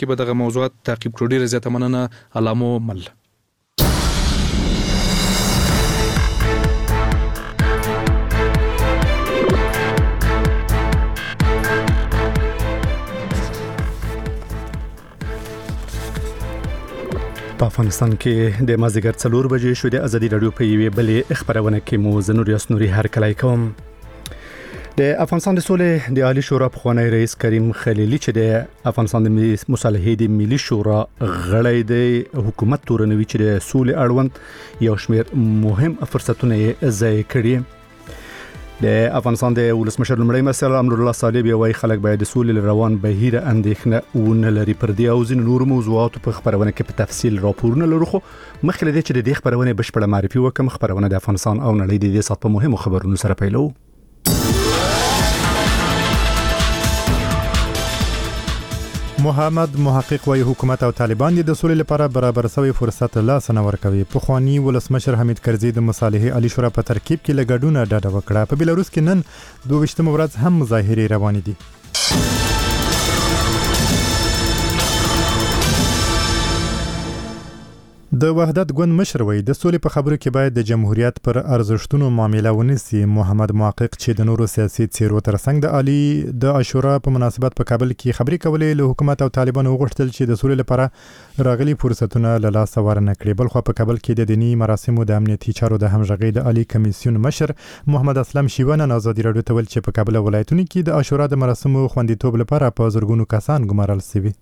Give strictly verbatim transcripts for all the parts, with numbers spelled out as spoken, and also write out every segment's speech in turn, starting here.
کې به دغه موضوعات تعقیب کړو. ډیره زیاته مننه علامو مل. په افغانستان کې د مازدیګر څلور بجې شو. د ازادي رادیو په یوې بلې خبرونه کې مو زنور یاسنوري هر کله کوم. د افغانستان د سولې د عالی شورا پخوانی رئیس کریم خلیلی چې د افغانستان د مصالحې د ملي شورا غړی دی، حکومت تورنوي چې د سولې اړوند یو شمېر مهم فرصتونه یې ضایع کړي. د افغانستان د ولسمشر لومړی مرستیال امرالله صالح وایي خلک باید د سولې روان بهیر اندېښنه ونه لري. پر دې او ځینو نورو موضوعاتو په خبرونه کې په تفصیل راپورونه لرو، خو مخکې له دې چې د دې خبرونه بشپړه معرفي وکم، خبرونه د افغانستان او نړۍ د دې سات په مهمو خبرونو سره پیلو. محمد محقق وايي حکومت او طالبان د سولې لپاره برابر سوي فرصت لا سن ورکوي. پخوانی ولسمشر حمید کرزي د مصالحې عالی شورا په ترکیب کې لګډونه ډاډه وکړه. په بلاروس کې نن دوه ویشتمه ورځ هم مظاهرې روانې دي. د وحدت ګوند مشر وایي د سولې په خبرو کې باید د جمهوریت پر ارزښتونو معامله ونیسي. محمد محقق چې د نورو سیاسي څیرو ترڅنګ د عالی د عاشورا په مناسبت په کابل کې خبرې کولې، له حکومت او طالبانو وغوښتل چې د سولې لپاره راغلي فرصتونه له لاسه ورنه کړي. بل خو په کابل کې د دینی مراسمو د امنیتي چارو د همغږۍ د عالی کمیسیون مشر محمد اسلم شیوان آزادي رادیو ته ویل چې په کابل ولایتونو کې د عاشورا د مراسمو خوندیتوب لپاره په زرګونو کسان ګمارل شوي.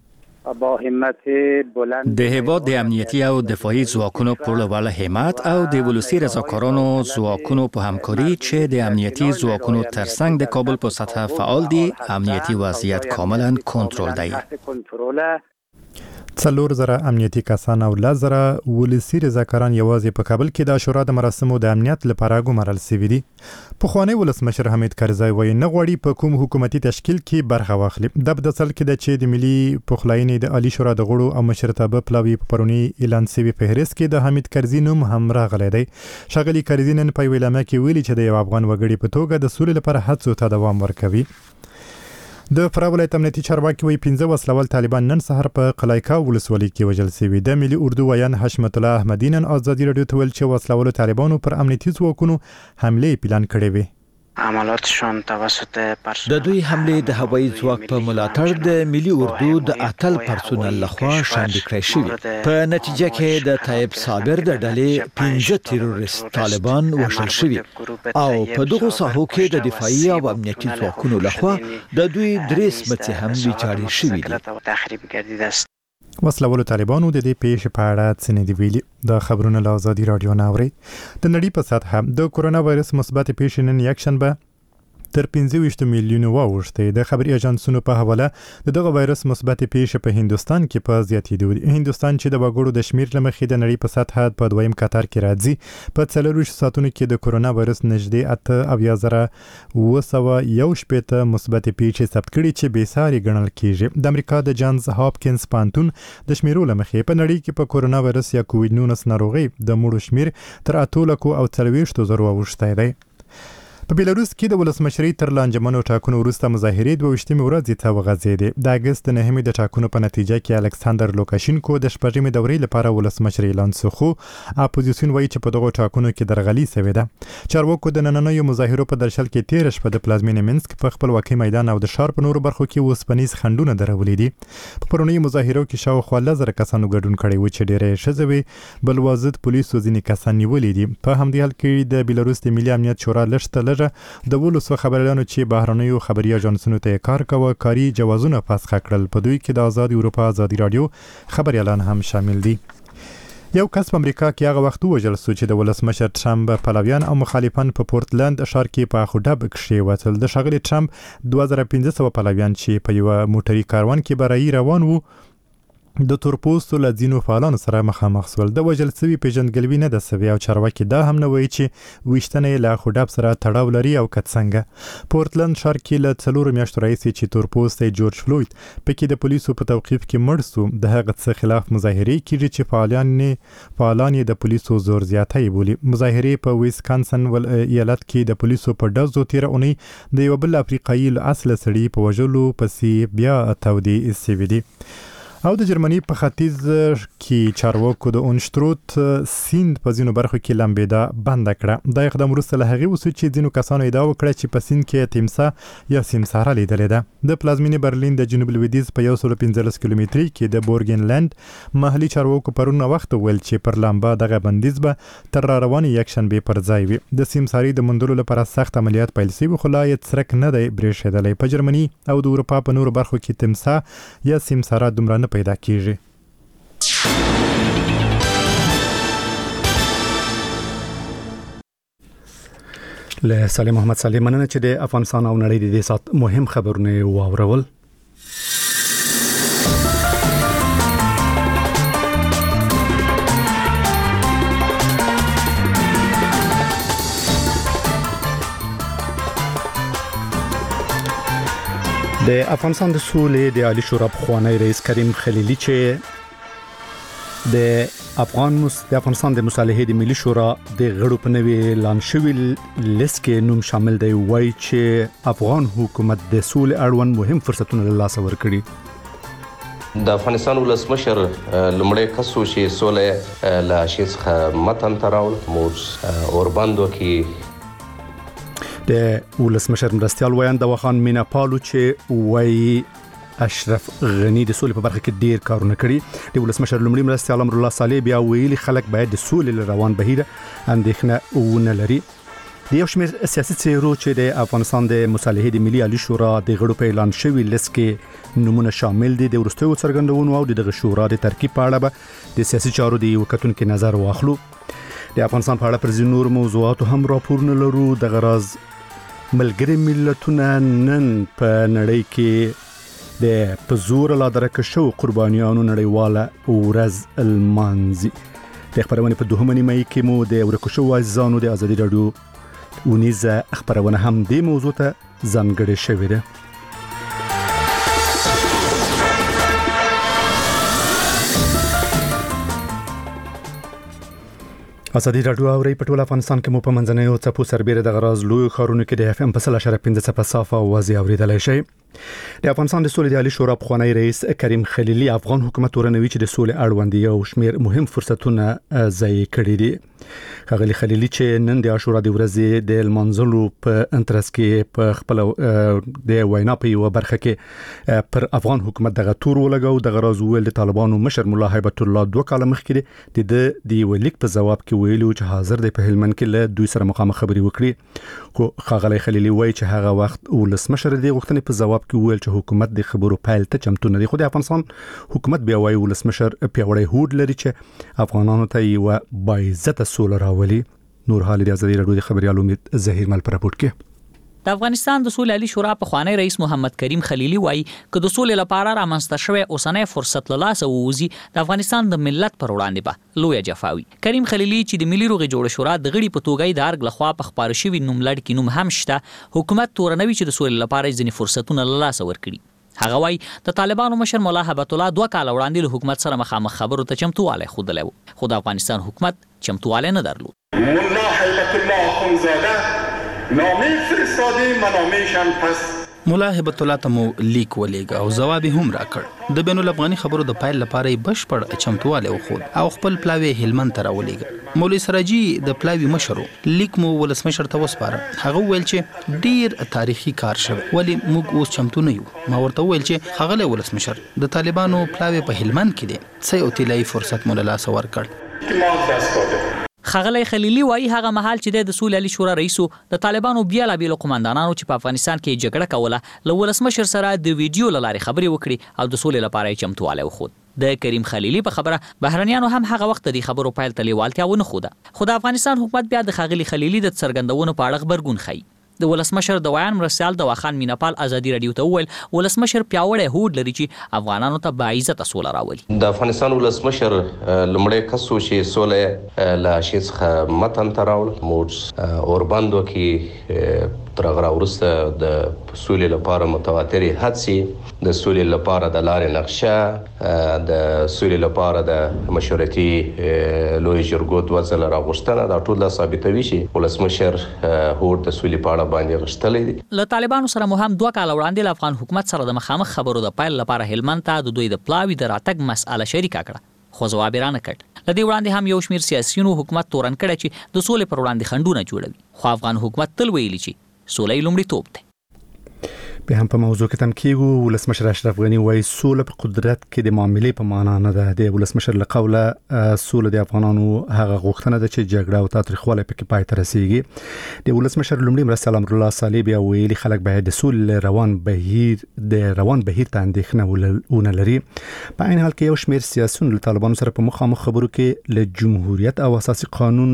د هیواد د امنیتي او دفاعي ځواکونو په لوړ همت او د ولسی رضاکارانو ځواکونو په همکاري چې د امنیتي ځواکونو ترڅنګ د کابل په سطح فعال دي، امنیتي وضعیت کاملا کنټرول دی. څلور زره امنیتي کسان او لزره ولسی رضاکاران یوازې په کابل کې د عاشورا د مراسمو د امنیت لپاره ګمارل شوي دي. پخوانی ولسمشر حمید کرزي وایي نه غواړي په کوم حکومتي تشکیل کې برخه واخلي. د بدسل کې د چې د ملي پخلاینې د عالی شورا د غړو او مشرتابه پلاوی په پرونی اعلان شوی فهرست کې د حمید کرزي نوم هم راغلی دی. شغلی کرزي نن په ویلامه کې ویلي چې د یو افغان وګړي په توګه د سولې لپاره هڅو ته دوام ورکوي. د فراه ولایت امنیتي چارواکي وایي پنځه وسلوال طالبان نن سهار په قلایکا ولسوالۍ کې وژل شوي. د ملي اردو ویان حشمت الله احمدی نن آزادي رادیو ته ویل چې وسلوالو طالبانو پر امنیتي ځواکونو حملې پلان کړې وي. عملاتشان توسط د دوی حمله د هوایي ځواک په ملاتړ د ملي اردو د اتل پرسونل لخوا شاندې کړې شوې. په نتیجه کې د طیب صابر د ډلې پنځه تروریست طالبان وژل شوي او په دغه ساحو کې د دفاعي او امنیتي ځواکونو لخوا د دوی درې سمڅې هم ویجاړې شوې دي. وسلوالو طالبانو د دې پیښې په اړه څه نه دی ویلي. د خبرونو له آزادي رادیو نه اوري. د نړۍ په سطحه د کورونا وایرس مثبت پیښې نن یکشنبه تر پنځه ویشت میلیونو واوښتې. د خبري اژانسونو په حواله د دغه وایرس مثبت پیښې په هندستان کې په زیاتېدو دي. هندستان چې د وګړو د شمیر له مخې د نړۍ په سطحه په دویم قطار کې راځي، په څلور ساعتونو کې د کورونا وایرس نږدې اته اویا زره اوه سوه یو شپېته مثبت پیښې ثبت کړي چې بې ساري ګڼل کېږي. د امریکا د جانز هاپکینز پوهنتون د شمیرو له مخې په نړۍ کې په کورونا وایرس یا کووډ نولس ناروغۍ د مړو شمیر تر اتو لکو او څلوېښتو زرو اوښتی دی. په بلاروس کې د ولسمشرۍ تر لانجمنو ټاکنو وروسته مظاهرې دوه ویشتمې ورځې ته وغځېدې. د اګست د نهمې د ټاکنو په نتیجه کې الکساندر لوکاشینکو د شپږمې دورې لپاره ولسمشر اعلان شو، خو اپوزیسیون وایي چې په دغو ټاکنو کې درغلي شوې ده. چارواکو د نننیو مظاهرو په درشل کې تېره شپه د پلازمینې منسک په خپلواکۍ میدان او د ښار په نورو برخو کې اوسپنیز خنډونه درولي دي. په پرونیو مظاهرو کې شاوخوا لس زره کسانو ګډون کړی و چې ډېری یې ښځې وې. بل وازد پولیسو ځینې کسان نیولي دي. په همدې حال کې د بلاروس د ملي امنیت شورا لږ ته لږه د ولسو خبريالانو چې بهرنیو خبري اژانسونو ته کار کوي کاري جوازونه فسخ کړل. په دوی کې د آزاد اروپا آزادي رادیو خبريالان هم شامل دي. یو کس په امریکا کې هغه وخت وژل شو چې د ولسمشر ټرمپ پلویان او مخالفان په پورتلند ښار کې په خودب کښې وتل. د ښاغلي ټرمپ دوه زره پنځه سوه پلویان چې په یو موټري کاروان کې برایي روان وو د تورپوستو له ځینو فعالانو سره مخامخ شول. د وژل شوي پیژندګلوي نه ده شوې او چارواکي دا هم نه وایي چې ویشتنه یې له خودب سره تړاو لري او که څنګه. پورتلند ښار کې له څلورو میاشتو راهیسې چې تورپوستی جورج فلوید پکې د پولیسو په توقیف کې مړ شو، د هغه څه خلاف مظاهرې کېږي چې فعالان فعالان یې د پولیسو زور زیاتی بولي. مظاهرې په ویسکانسن ایالت کې د پولیسو په ډزو تېره اونۍ د یو بل افریقایي له اصله سړي په وژلو پسې بیا تودې شوې دي. او د جرمني په ختیځ کې چارواکو د اونشتروت سیند په ځینو برخو کې لمبېدا بند کړه. دا اقدام وروسته له هغې وسو چې ځینو کسانو ادعا وکړه چې په سیند کې تیمسا یا سیمساره لیدلې ده. د پلازمینې برلین د جنوب لویدیځ په یو سل پنځلس کیلومتري کې د بورګنلند محلي چارواکو پرون وخت ویل چې پر لمبا دغه بندیز به تر روانې یکشنبې پر ځای وي. د سیمساري د موندلو لپاره سخت عملیات پیل شوي خو لا یې څرک نه دی برېښېدلی. په جرمني او د اروپا په نورو برخو کې تیمسا یا سیمساره دومره نه پیدا کیږي. له سلیم محمد سلیم مننه چې د افغانستان او نړۍ د دې سات مهم خبرونه واورول. د افغانستان د سولې د عالی شورا پخوانی رئیس کریم خلیلی چې د افغان مس د افغانستان د مصالحې د ملي شورا د غړو په نوي اعلان شوی لیست کې نوم شامل دی. وایي چې افغان حکومت د سولې اړوند مهم فرصتونه له لاسه ورکړي. د افغانستان ولسمشر لمړی کس چې سولې له شي څخه متن تراول موږ اورباندو کې د ولسمشر مرستيال ویان د وخان مینا پالو چې وایي اشرف غنی د سولې په برخه کې ډیر کارونه کړي. د ولسمشر لمړي مرستيال امر الله صالح بیا ویلي خلک باید د سولې روان بهیر اندېښنه ونه لري. د یو شمېر سیاسي څیرو چې د افغانستان د مصالحې د ملي عالی شورا د غړو په اعلان شوی لیست کې نمونه شامل دي. د ورستیو څرګندونو او د شورا د ترکیب په اړه به د سیاسي چارو د وکټونکو نظر واخلو. د افغانستان په اړه پر ځینو نور موضوعاتو هم راپورونه لرو. د غراز ملګری ملتونه نن په نړۍ کې د پزور لا درکه شو قربانیانو نړیواله ورځ المانزي. د خبرونه په دوهمه نیمه کې مو د ورکو شو عزیزانو د ازادي رادیو ونیزه خبرونه هم د موضوع ته ځانګړې شوې ده. ازادي رادیو اوري په ټول افغانستان کې مو په منځنۍ او څپو سربېره د غراز لوی خارونو کې د اف ام په سل اشاره پنځه څپه صافه اوازې اوریدلای شي. د افغانستان د سولې د عالی شورا پخوانی رئیس کریم خلیلی افغان حکومت ورنوي چې د سولې اړوند یو شمېر مهم فرصتونه ضایع کړي دي. خغلی خلیلی چې نن د عاشورا د ورځې د المنزلو په انترس کې په خپل د وینا په یو برخه کې پر افغان حکومت دغه تور ولګاو. د غراز ویل د طالبانو مشر مولا هیبت الله دوه کاله مخکې د د ولیک په جواب کې ویلو چې حاضر دی په هلمند کې له دوی سره مخامخ خبري وکړي. خو خغلی خلیلی وایي چې هغه وخت ولسمشر دی غوښتنې په جواب کې ویل چې حکومت د خبرو پایل ته چمتو نه دی. خو د افغانستان حکومت بیا وایي ولسمشر پیاوړی هوډ لري چې افغانانو ته یو باعزته سوله راولي. نور حال د ازادي رادیو د خبريال امید زهیر مل پر راپورټ کې د افغانستان د سولې عالی شورا په خوانی رئیس محمد کریم خلیلی وایي چې د سولې لپاره رامنځته شوی اوسنۍ فرصت له لاسه ووزي د افغانستان د ملت پر وړاندې به لوی جفاوي. کریم خلیلی چې د ملي روغې جوړ شورا د غړي په توګه د ارګ لخوا په خبر شوی نوم لړ کې نوم هم شته. حکومت تورنوي چې د سولې لپاره ځینې فرصتونه له لاسه ورکړي. هغه وایي د طالبانو مشر مولا هیبت الله دوه کال وړاندې له حکومت سره مخامخ خبرو ته چمتواله خوده لو خو د افغانستان حکومت چمتواله نه درلود. مولا هیبت الله اخونزاده نامه فرستادی منامهشان پس مولا هیبت الله ته مو لیک ولېږه او جواب هم راکړ. د بین الافغاني خبرو د پایل لپاره بشپړ چمتواله وخود او خپل پلاوی هلمند ته راولېږه. مولوی سراجي د پلاوی مشرو لیک مو ولسمشر ته وسپاره. هغه ویل چې ډیر تاریخي کار شوی ولی موږ اوس چمتو نه یو. ما ورته ویل چې هغه ولسمشر د طالبانو پلاوی په هلمند کې دی څه یو تلای فرصت مولا لاس ورکړ. خغلی خلیلی وایي هغه مهال چې د سولې عالی شورا رئیسو د طالبانو بیا لا بیل قومندانانو چې په افغانستان کې جګړه کوله له ولسمشر سره د ویډیو لارې خبرې وکړي او د سولې لپاره چمتواله وخود. د کریم خلیلی په خبره بهرنیانو هم هغه وخت د خبرو پایل ته لیوالتیا ونه خوده. خو د افغانستان حکومت بیا د خغلی خلیلی د څرګندونو په اړه خبرګون ښيي. د ولسمشر د ویان مرستيال د واخان میناپال ازادي رادیو ته ویل ولسمشر پیاوړی هوډ لري چې افغانانو ته باعزته سوله راولي. د افغانستان ولسمشر لمړی کس چې سوله لا شي څخه متن تراول موږ اورباندو کې تر غره ورسته د سولې لپاره متواترې هڅې د سولې لپاره د لارې نقشه د سولې لپاره د مشورتي لوی جرګو د وځل راغښتنه دا ټول ثابتوي چې ولسمشر هوډ د سولې په اړه باندې غشتلې دي. له طالبانو سره مو هم دوه کال وړاندې له افغان حکومت سره د مخامخ خبرو د پایل لپاره هلمند ته د دوی د پلاوي د راتګ مسأله شریکه کړه، خو ځواب یې رانه کړ. له دې وړاندې هم یو شمېر سیاسیونو حکومت تورن کړی چې د سولې پر وړاندې خنډونه جوړوي، خو افغان حکومت تل ویلي چې سوله یې لومړیتوب دی. به هم په موضوع کې تم کېږو. ولسمشر اشرف غني وایي سوله په قدرت کې د معاملې په معنا نه ده. د ولسمشر له قوله سوله د افغانانو هغه غوښتنه ده چې جګړه او تاریخواله پکې پای ته رسیږي. د ولسمشر لومړي مرستیال امرالله صالح بیا ویلي خلک باید د سولې روان بهیر د روان بهیر ته اندېښنه ونه لري. په عین حال کې یو شمېر سیاسیون له طالبانو سره په مخامخ خبرو کې له جمهوریت او اساسي قانون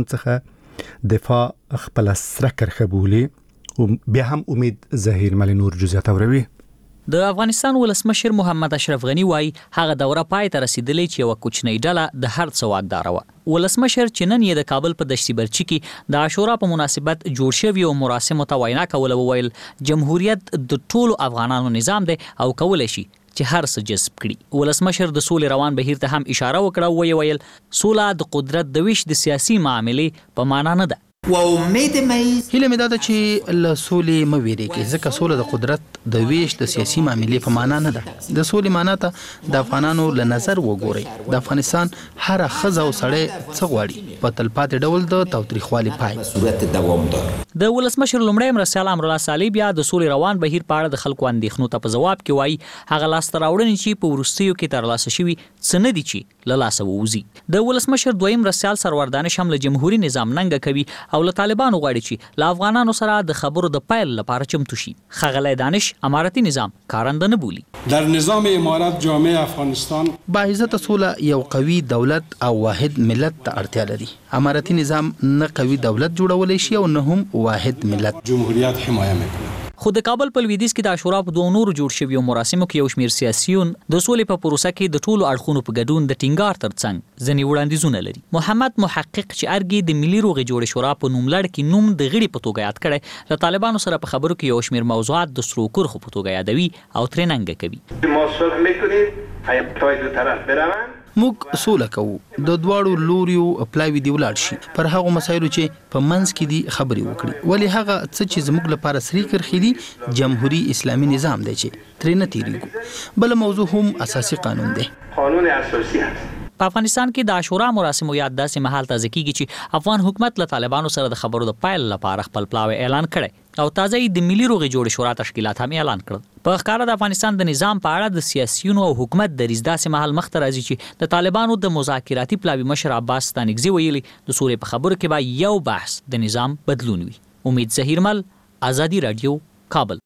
څخه دفاع خپل سره کرخه بولي. بیا هم امید ظهیر مل نور جزئیات اوروي. د افغانستان ولسمشر محمد اشرف غنی وایي هغه دوره پای ته رسیدلې چې یو کوچنی ډله د هر څه واکدار و. ولسمشر چې نن یې د کابل په دشتي برچی کې د عاشورا په مناسبت جوړ شوی او مراسمو ته وینا کوله وویل جمهوریت د ټولو افغانانو نظام دی او کولای شي چې هر څه جذب کړي. ولسمشر د سولې روان بهیر ته هم اشاره وکړه او ویې ویل سوله د قدرت د ویش د سیاسي معاملې په معنا نه ده. و امید مې هله مې دا چې له سولې مو ویریږي ځکه سوله د قدرت د ویش د سیاسي معاملې په معنا نه ده. د سولې معنا ته د افغانانو له نظر وګورئ. د افغانستان هر خزه او سړی څه غواړي په تلپاتې ډول د تاوتریخوالي پای صورت دوام دار. د ولسمشر لومړی مرستیال امرالله صالح بیا د سولې روان بهیر په اړه د خلکو اندېښنو ته په جواب کې وایي هغه لاسته راوړنې چې په وروستیو کې ترلاسه شوي څه نه دي چې له لاسه ووځي. د ولسمشر دویم مرستیال سرور دانش هم له جمهوریت نظام ننګه کوي او له طالبانو غواړي چې له افغانانو سره د خبرو د پایل لپاره چمتو شي. ښاغلی دانش امارتي نظام کارنده نه بولي. در نظام امارت جامعه افغانستان با عزت سوله یو قوي دولت او واحد ملت ته اړتیا لري. امارتي نظام نه قوي دولت جوړولای شي او نه هم واحد ملت. جمهوریت حمایه میکنه. خو د کابل په لویدیځ کې د عاشورا په دوه نورو جوړ شویو مراسمو کې یو شمېر سیاسیون د سولې په پروسه کې د ټولو اړخونو په ګډون د ټینګار ترڅنګ ځینې وړاندیزونه لري. محمد محقق چې ارګي د ملي روغې جوړې شورا په نوم لړ کې نوم د غړي په توګه یاد کړي له طالبانو سره په خبرو کې یو شمېر موضوعات د سرو کرخو په توګه یادوي او ترې ننګه کوي. ما صلح میکنید پیام‌های دو طرف بروند. موږ سوله کوو د دواړو لوریو پلاوی دی ولاړ شي پر هغه مسایلو چې په منځ کې دي خبرې وکړي. ولی هغه څه چې زموږ لپاره سری کرخي دي جمهوریت اسلامي نظام دی چې ترې نه تیریږو. بل موضوع هم اساسي قانون دی. قانون اساسي است. په افغانستان کې د عاشورا مراسمو یاد داسې مهال تازه کیږي چې افغان حکومت له طالبانو سره د خبرو د پایل لپاره خپل پلاوی اعلان کړي او تازه یې د ملي روغې جوړې شورا تشکیلات هم اعلان کړل. په ښکاره د افغانستان د نظام په اړه د سیاسيونو او حکومت د ریز داسې مهال مخ ته راځي چې د طالبانو د مذاکراتي پلاوی مشر عباس ستانکزي ویلي د سولې په خبرو کې به یو بحث د نظام بدلون وي. امید ظهیر مل، آزادی رادیو، کابل.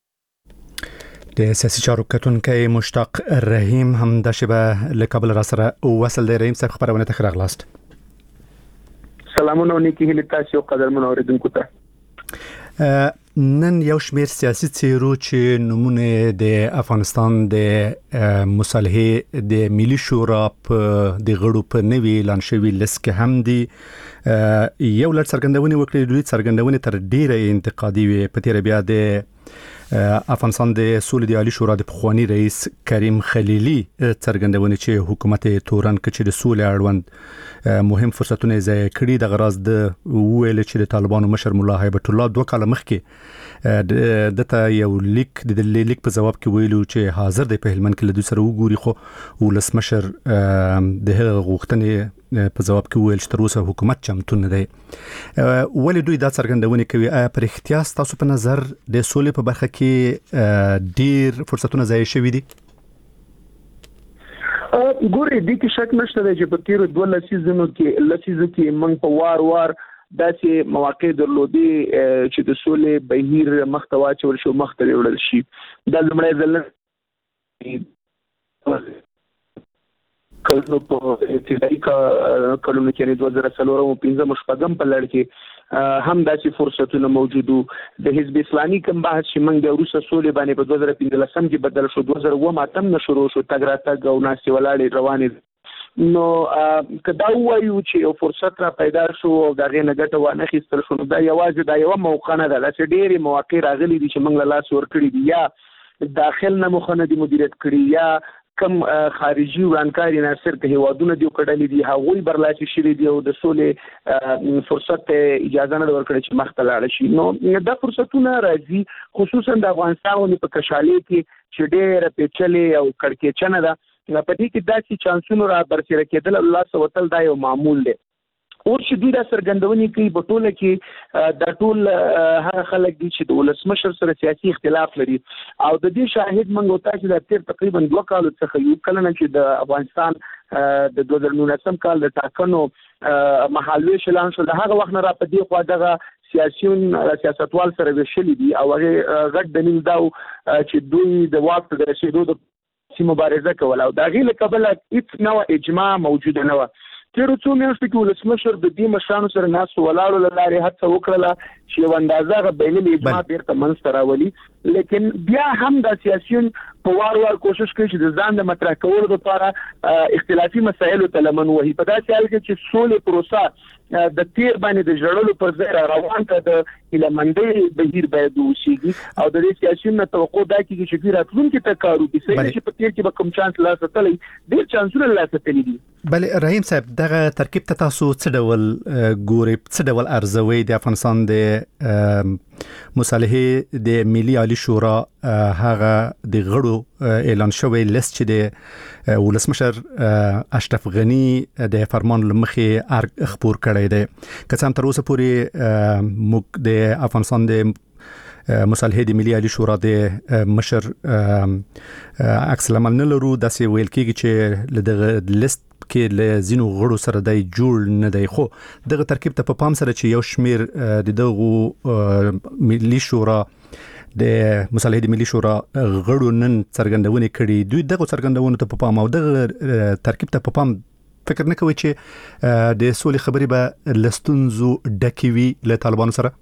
د سیاسي چارو کتونکي مشتاق رحیم هم د شبه له کابل را سره وصل دی. رحیم صاحب خبرونه ته راغلاست. سلامونه نیکی هیله تاسو قدرمن اوریدونکو ته. نن یو شمېر سیاسي څیرو چې نمونه د افغانستان د مصالحه د ملي شورا په د غړو په نوي اعلان شوی لیست کې هم دي یو لړ څرګندونې وکړې. دوی څرګندونې تر ډیره انتقادي وي. په تیر بیا د افغانستان د سولې د عالی شورا د پخوانی رئیس کریم خلیلی څرګندونه چې حکومت تورن کچې د سولې اړوند مهم فرصتونه ضایع کړي. د غراض د ویل چې د طالبانو مشر مولا هیبت الله دوه کال مخکې دته یو لیک د لیک په جواب کې ویلو چې حاضر دی په هلمند کې له دوی سره وګوري، خو ولسمشر د هغه غوښتنې په جواب کې ویل چې تر اوسه حکومت چمتو نه دی. ولې دوی دا څرګندونه کوي؟ آیا پر اختیار تاسو په نظر د سولې په برخه کې ډیر فرصتونه ضایع شوي دي؟ ګورې دې کې شک نشته چې په تیرو دوه لسیزونو کې لسیزو کې موږ په وار وار داسې مواقع درلودي چې د سولې بهیر مخ ته واچول شو، مخ ته وړل شي. دا لومړی ځل کله په ابتدایي کلونو کې دوه زره څلور او پنځه مشپږم په لړ کې هم داسې فرصتونه موجود وو. د حزب اسلامي کوم بحث چې موږ د روسه سولې باندې په دوه زره پنځلسم کې بدل شو، دوه زره اووه اتم نه شروع شو، تګ راتګ او ناستې ولاړې روانې. نو کدا وایو چې یو فرصت را پیدا شو او دا غي نه ګټه و نه خېستل شو، دا یوازې دا یو موقع نه ده. لکه ډېری مواقع راغلي دي چې موږ له لاس ورکړي دي، یا داخل نه مخنه دي مدیریت کړي، یا کم خارجي ورانکاري ناصر که هوادونه دی کډلې دي هغوی برلاسي شوي دي او د سولې فرصت اجازه نه ورکړي چې مخ ته لاړ شي. نو دا فرصتونه راځي خصوصا د افغانستان په کشالۍ کې چې ډېر پیچلې او کړکېچنه ده. په دې کې داسې چانسونو را برسېره کېدل الله سوتل دا یو معمول دی. اور چې دوی دا سرګندونې کوي په ټوله کې دا ټول هغه خلک دي چې د ولسمشر سره سیاسي اختلاف لري او د دې شاهد موږ او تاسو د تیر تقریبا دوه کالو څخه یو کله نه چې د افغانستان د دوه زره نولسم کال د ټاکنو مهالوي شلان شو د هغه وخت نه را په دې خوا دغه سیاسيون سیاستوال سره وشلي دي او هغه غټ دلیل دا چې دوی د واک د رسیدو د مبارزه کوله او دا غي له قبل هیڅ نوع اجماع موجوده نه و. تیر څو میاشتې کې ولسمشر د دې مشرانو سره ناس ولاړو لاره هڅه وکړه چې یو اندازه غبېلې اجماع بیرته منځ ته راولي، لیکن بیا هم د سیاسيون په وار وار کوشش کوي چې د ځان د مطرح کولو لپاره اختلافي مسایلو ته لمن وهي. په داسې حال کې چې سولې پروسه د تیر باندې د جړلو پر ځای روان ته د هیلمندۍ بهیر باید وشيږي او د دې سیاسيون نه توقع دا کیږي چې راتلونکي ته کارو کې سړي چې په تیر کې به کوم چانس لا ستلې ډېر چانسونه لا ستلې دي. بل رحیم صاحب دغه ترکیب ته تاسو څه ډول ګوري څه ډول ارزوي د افغانستان د مصالحه د ملي عالی شورا هغه د غړو اعلان شوی لیست چې د ولسمشر اشرف غنی د فرمان لمخې خبر کړی دی که څنګه تر اوسه پورې موږ د افغانستان د مصالحه د ملي عالی شورا د مشر عکس العمل نه لرو داسې ویل کېږي چې د لیست کې له زینو غړو سره دای جوړ نه دی، خو دغه ترکیب ته په پام سره چې یو شمیر د دغه ملي شورا د مصالحه د ملي شورا غړو نن څرګندونه کړي دوی دغه څرګندونه ته په پام او دغه ترکیب ته په پام فکر نه کوي چې د سولې خبرې به لستونزو ډکوي له طالبانو سره.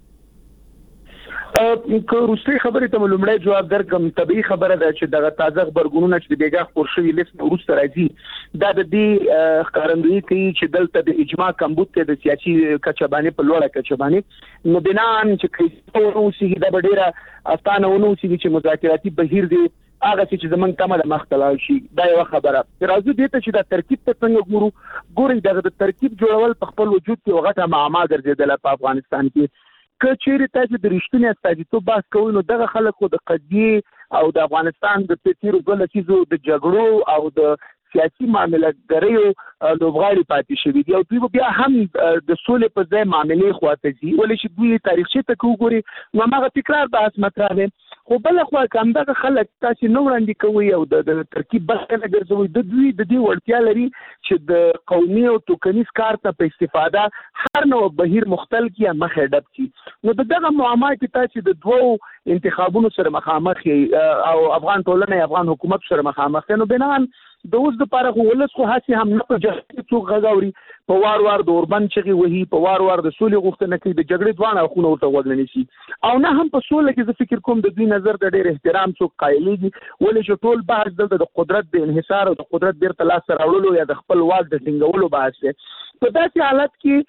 که روسي خبرې ته لومړی جواب درکم طبيعي خبره ده چې دغه تازه خبرګونونه چې د بیګا خبر شوی لیست وروسته راځي دا د دې ښکارندویي کوي چې دلته د اجماع کمبود ته د سیاسي کچبانې په لوړه کچبانې نو بنان چې کیسه ورسیږي دا ډیره استانه ونوسیږي چې مذاکراتي بهیر دی هغه چې زمونږ تمه د مختلال شي دا یو خبره. راځو دې ته چې دا ترکیب ته څنګه ګورو ګوري دغه ترکیب جوړول په خپل وجود کې وغټه معما ګرځیدل په افغانستان کې که چیرې تاسو د رښتینی استازیتوب بحث کوئ نو دغه خلک خو د قضیې او د افغانستان د تیرو دوه لسیزو د جګړو او د سیاسي معاملاتګریو لوبغاړي پاتې شوي دي او دوی بیا هم د سولې په ځای معاملې خواته ځي ولې چې دوی تاریخي ته وګوري نو هغه تکرار بحث مطرح دی. خو بل خو کوم دغه خلک تاسو نو وړاندې کوي او د ترکیب بحث نه ګرځوي د دوی د دې وړتیا لري چې د قومي او توکنیز کار ته په استفاده هر نوع بهیر مختل کیه مخه ډب کی نو دغه معما کې تاسو د دوو انتخابونو سره مخامخ او افغان ټولنه افغان حکومت سره مخامخ نو بنان د اوس د پاره خو ولس خو هڅه هم نه په جګړه څوک غاوري په وار وار د اوربند چغي وਹੀ په وار وار د سولې غوښتنه کوي د جګړې دوانه خو نو ورته وګڼل شي او نه هم په سولې کې زه فکر کوم د دوی نظر د ډېر احترام څوک قایلېږي ولې چې ټول بحث دلته د قدرت د انحصار او د قدرت بیرته لاس راوړلو یا د خپل واک د ټینګولو بحث دی. په داسې حالت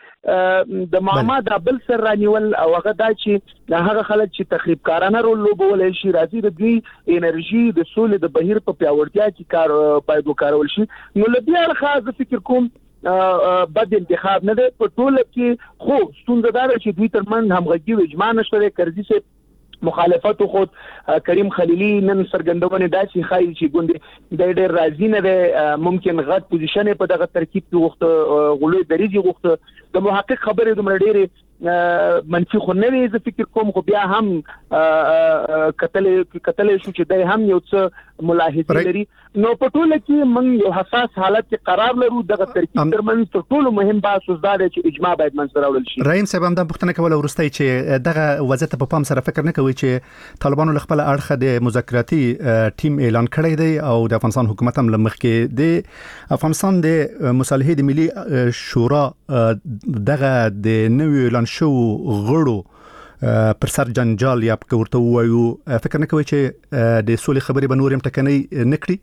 کې د معما د بل سر رانیول او هغه دا چې د هغه خلک چې تخریب کارانه رول لوبول شي راځي د دوی انرژي د سولې د بهیر په پیاوړتیا کې کار باید وکارول شي نو لدی الخاص فکر کوم بد انتخاب نه ده په ټوله کې خو ستونزه دا چې دوی ترمن همغږي او اجماع نشته کرزي سے مخالفت خود کریم خلیلی نن سرګندونه داسې خایي چې ګوندې د ډېر راځي نه ده ممکن غټ پوزیشن په دغه ترکیب کې وخت غلوی دریږي وخت د محقق خبرې د مړ منفي خو نه وي زه فکر کوم خو بیا هم کتل کتل شو چې دای هم یو څه ملاحظه لري نو په ټوله کې موږ یو حساس حالت کې قرار لرو دغه ترکیب ترمنځ تر ټولو مهم بحث دا دی چې اجماع باید منځ راوړل شي. رحیم صاحب هم دا پوښتنه کوله ورسته چې دغه وضعیت په پام سره فکر نه کوي چې طالبانو خپل اړخ د مذاکراتي ټیم اعلان کړی دی او د افغانستان حکومت هم لمخ کې د افغانستان د مصالحه د ملي شورا دغه د نوې اعلان شو غړو پر سر جنجال یا ورته وایو فکر نه کوي چې د سولې خبرې به نور هم ټکنۍ نکړي.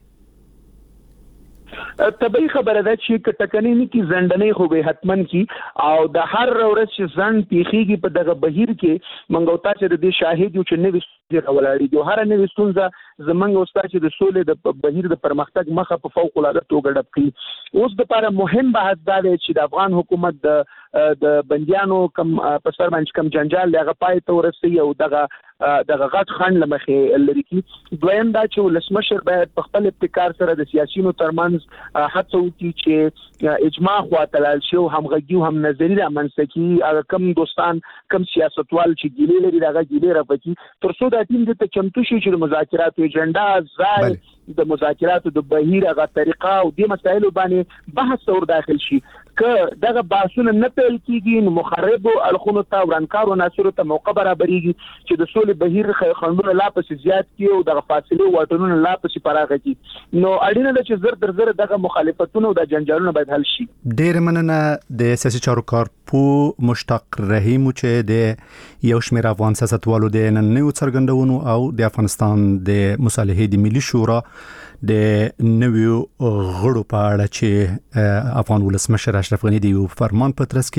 طبيعي خبره ده چې کټکنی نه کی زندنې خو به حتمن کی او د هر ورځ چې ځن پیخيږي په دغه بهیر کې منګوتا چې د شاهد یو چې نوې ولاړې هر نوې ستونزه زمنګ اوستا چې د سولې د بهیر د پرمختګ مخه په فوق العاده توګه ډب کړي. اوس د لپاره مهم بحث دا دی چې د افغان حکومت د د بنديانو کم په سر باندې کم جنجال لغه پای ته ورسي او دغه دغه غټ خند لمخې لري کی. دویم دا چې ولسمشر باید په خپل ابتکار سره د سیاسيونو ترمنځ هڅه وکړي چې اجماع خواته شي او همغږي او هم نظری رامنځته کړي. هغه کم دوستان کم سیاستوال چې ګیلې لري دغه ګیلې راپکې تر څو د ټیم د چمتو شي چې د مذاکراتو ایجنډا ځای د مذاکراتو د بهیر هغه طریقه او د مسایلو باندې بحث ور داخل شي. که دغه بحثونه نه پیل کیږي نو مخرب او الخونو ته ورانکارو ناصر ته موقع برابرېږي چې د سولې بهیر خندونه لا پس زیات کی او دغه فاصله واټنونه لا پس پراخه کی. نو اړینه ده چې زر در زر دغه مخالفتونه او د جنجالونو باید حل شي. ډیر مننه د سیاسي چارو کارپو مشتاق رحیم چې د یو شمېر افغان سیاستوالو د نن نوو څرګندونو او د افغانستان د مصالحې د ملي شورا د نویو غړو په اړه چې افغان ولسمشر اشرف غنی د یو فرمان په ترڅ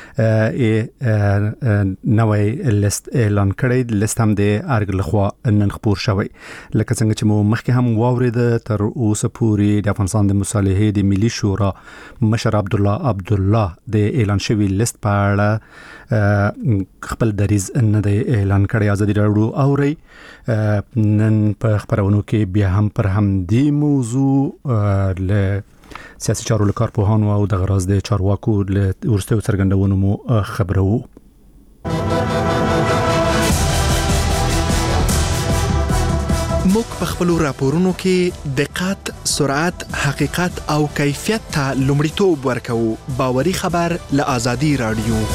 کې نوې لیست اعلان کړی. لیست هم د ارګ لخوا نن خپور شوی. لکه څنګه چې مو مخکې هم واورید تر اوسه پورې د افغانستان د مصالحې د ملي شورا مشر عبد الله عبد الله د اعلان شوی لیست په اړه خپل دریز نه دی اعلان کړی. ازادي راډیو اوري نن په خبرونو کې بیا هم پر هم دی موضوع له سیاسي چارو کارپوهانو او د غراز د چارواکو له ورستو څرګندونو مو خبرو. موږ په خپل راپورونو کې دقت، سرعت، حقیقت او کیفیت ته لومړیتوب ورکوو. باوري خبر له ازادي راډیو.